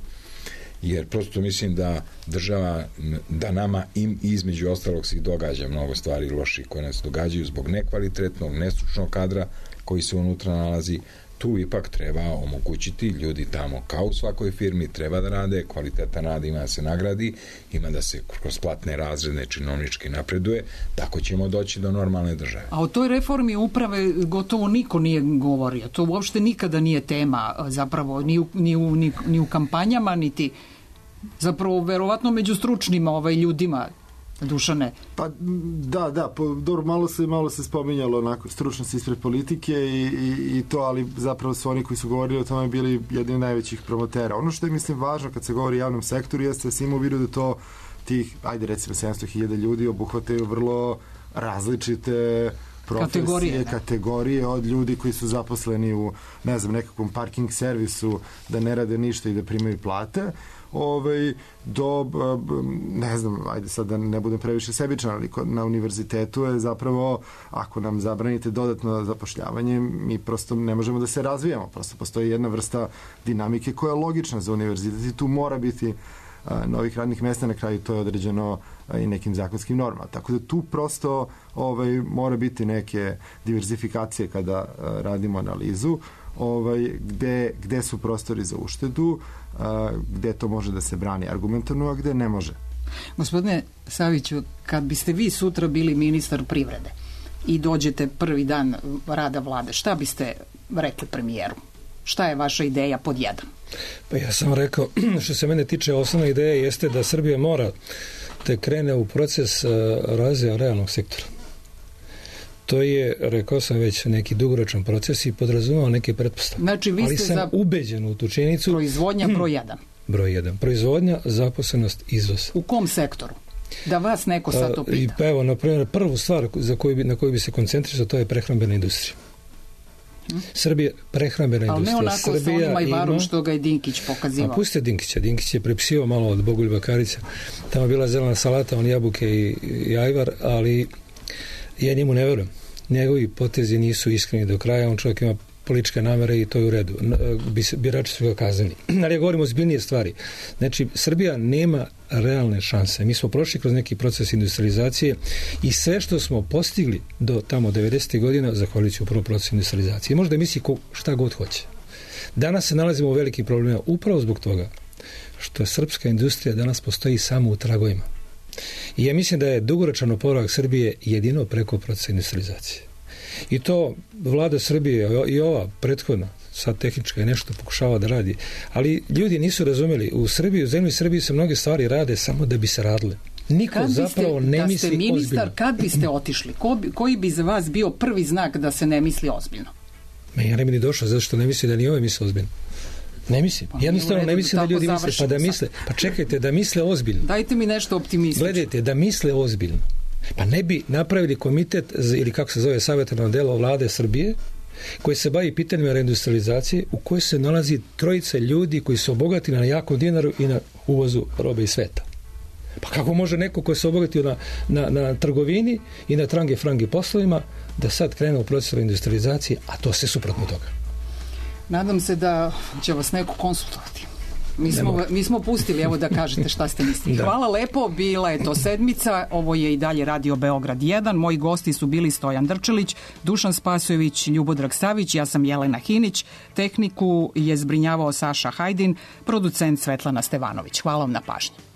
Speaker 16: jer prosto mislim da država, da nama im između ostalog se događa mnogo stvari loših koje nas događaju zbog nekvalitetnog, nestručnog kadra koji se unutra nalazi. Tu ipak treba omogućiti ljudi tamo, kao u svakoj firmi, treba da rade, kvalitetan rad ima da se nagradi, ima da se kroz platne razredne činovničke napreduje, tako ćemo doći do normalne države.
Speaker 2: A o toj reformi uprave gotovo niko nije govorio. To uopšte nikada nije tema, zapravo, ni u, ni u, ni, ni u kampanjama, niti zapravo, verovatno među stručnim ovaj, ljudima. Dušane.
Speaker 17: Pa da, da, po, dobro, malo se, malo se spominjalo onako stručnost ispred politike i, i, i to, ali zapravo su oni koji su govorili o tome bili jedni od najvećih promotera. Ono što je, mislim, važno kad se govori o javnom sektoru jeste da se ima u vidu da to tih, ajde recimo sedamsto hiljada ljudi obuhvataju vrlo različite profesije, kategorije, kategorije od ljudi koji su zaposleni u, ne znam, nekakvom parking servisu, da ne rade ništa i da primaju plate, ovaj, do, ne znam, ajde sad da ne budem previše sebičan, ali na univerzitetu je zapravo, ako nam zabranite dodatno zapošljavanje, mi prosto ne možemo da se razvijamo, prosto postoji jedna vrsta dinamike koja je logična za univerzitet i tu mora biti a, novih radnih mesta, na kraju to je određeno a, i nekim zakonskim normama. Tako da tu prosto ovaj, mora biti neke diverzifikacije kada a, radimo analizu, ovaj, gde, gde su prostori za uštedu, a, gde to može da se brani argumentarno, a gde ne može.
Speaker 2: Gospodine Saviću, kad biste vi sutra bili ministar privrede i dođete prvi dan rada vlade, šta biste rekli premijeru? Šta je vaša ideja pod jedan?
Speaker 18: Pa ja sam rekao, što se mene tiče, osnovna ideja jeste da Srbija mora da krene u proces razvoja realnog sektora. To je, rekao sam već, neki dugoročan proces i podrazumao neke pretpostavke.
Speaker 2: Znači, vi ste
Speaker 18: ali sam
Speaker 2: za
Speaker 18: ubeđen u tu činjenicu.
Speaker 2: Proizvodnja broj jedan.
Speaker 18: Broj jedan. Proizvodnja, zaposlenost, izvoz.
Speaker 2: U kom sektoru? Da vas neko sad to pita.
Speaker 18: I pa evo, na primjer, prvu stvar za koju bi, na koju bi se koncentrisao, to je prehrambena industrija. Hmm? Srbija, prehrambena
Speaker 2: ali
Speaker 18: industrija.
Speaker 2: Ali ne onako
Speaker 18: Srbija
Speaker 2: sa onima i varom
Speaker 18: ima...
Speaker 2: što ga je Dinkić pokazivao.
Speaker 18: A pustite Dinkića. Dinkić je prepisivao malo od Bogoljuba Karića. Tamo je bila zelena salata, on jabuke i, i ajvar, ali ja njemu ne verujem. Njegovi potezi nisu iskreni do kraja, on čovjek ima političke namere i to je u redu. Birači su ga kaznili. Ali ja govorim o zbiljnije stvari. Znači, Srbija nema realne šanse. Mi smo prošli kroz neki proces industrializacije i sve što smo postigli do tamo devedesetih godina, zahvaljujući upravo procesu industrializacije. Možda misli ko, šta god hoće. Danas se nalazimo u velikim problemima upravo zbog toga što srpska industrija danas postoji samo u tragovima. I ja mislim da je dugoročan oporavak Srbije jedino preko procesa industrializacije. I to vlada Srbije i ova prethodna, sad tehnička je nešto pokušava da radi, ali ljudi nisu razumeli, u Srbiji, u zemlji Srbiji se mnoge stvari rade samo da bi se radile. Niko kad zapravo biste, ne misli ozbiljno. Da ste ministar,
Speaker 2: kad biste otišli? Ko bi, koji bi za vas bio prvi znak da se ne misli ozbiljno?
Speaker 18: Me ja ne bi ni došao, zato što ne misli da ni ove misle ozbiljno. Ne mislim. Pa jednostavno ne mislim da ljudi misle, pa da misle, pa čekajte, da misle ozbiljno.
Speaker 2: Dajte mi nešto optimistično.
Speaker 18: Gledajte, da misle ozbiljno. Pa ne bi napravili komitet, ili kako se zove, savjetodavno delo vlade Srbije, koji se bavi pitanjima reindustrializacije, u kojoj se nalazi trojice ljudi koji su obogatili na jakom dinaru i na uvozu robe iz sveta. Pa kako može neko ko se obogatio na, na, na trgovini i na trange frange poslovima da sad krene u proces reindustrializacije, a to se suprotno toga.
Speaker 2: Nadam se da će vas neko konsultovati. Mi smo, mi smo pustili, evo da kažete šta ste mislili.
Speaker 18: Da.
Speaker 2: Hvala lepo, bila je to sedmica, ovo je i dalje Radio Beograd jedan. Moji gosti su bili Stojan Drčelić, Dušan Spasojević, Ljubodrag Savić, ja sam Jelena Hinić, tehniku je zbrinjavao Saša Hajdin, producent Svetlana Stevanović. Hvala vam na pažnji.